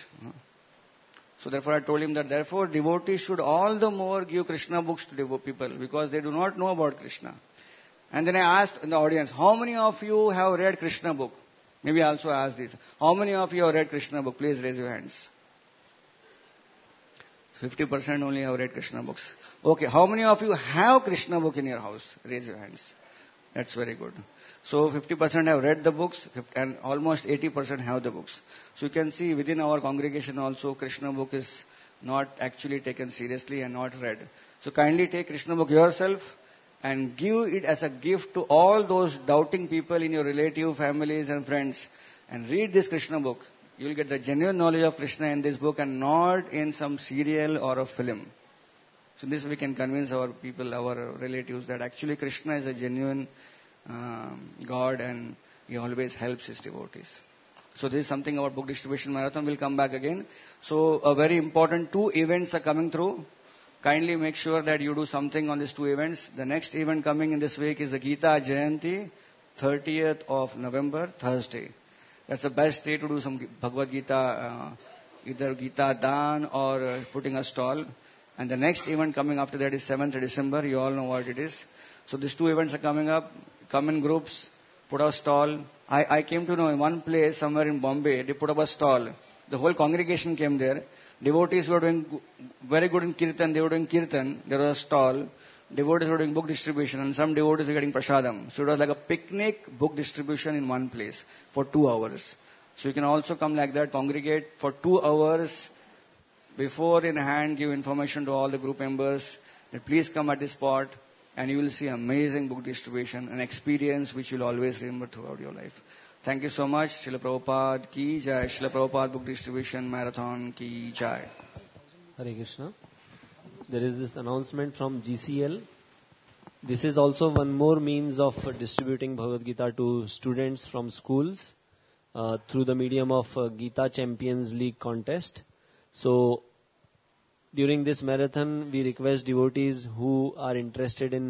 So therefore I told him that therefore devotees should all the more give Krishna books to devote people because they do not know about Krishna. And then I asked in the audience, how many of you have read Krishna book? Maybe I also asked this. How many of you have read Krishna book? Please raise your hands. fifty percent only have read Krishna books. Okay, how many of you have Krishna book in your house? Raise your hands. That's very good. So fifty percent have read the books and almost eighty percent have the books. So you can see within our congregation also Krishna book is not actually taken seriously and not read. So kindly take Krishna book yourself and give it as a gift to all those doubting people in your relative, families and friends. And read this Krishna book. You will get the genuine knowledge of Krishna in this book and not in some serial or a film. So this we can convince our people, our relatives that actually Krishna is a genuine um, God and He always helps His devotees. So this is something about book distribution marathon. We'll come back again. So a very important two events are coming through. Kindly make sure that you do something on these two events. The next event coming in this week is the Gita Jayanti, thirtieth of November, Thursday. That's the best day to do some Bhagavad Gita, uh, either Gita Dan or uh, putting a stall. And the next event coming after that is seventh of December. You all know what it is. So these two events are coming up. Come in groups, put a stall. I, I came to know in one place somewhere in Bombay, they put up a stall. The whole congregation came there. Devotees were doing very good in Kirtan. They were doing Kirtan. There was a stall. Devotees were doing book distribution and some devotees were getting prasadam. So it was like a picnic book distribution in one place for two hours. So you can also come like that, congregate for two hours. Before in hand, give information to all the group members that please come at this spot and you will see amazing book distribution, an experience which you'll always remember throughout your life. Thank you so much. Srila Prabhupada ki jai. Srila Prabhupada Book Distribution Marathon ki jai. Hare Krishna. There is this announcement from G C L. This is also one more means of distributing Bhagavad Gita to students from schools uh, through the medium of uh, Gita Champions League contest. So, during this marathon, we request devotees who are interested in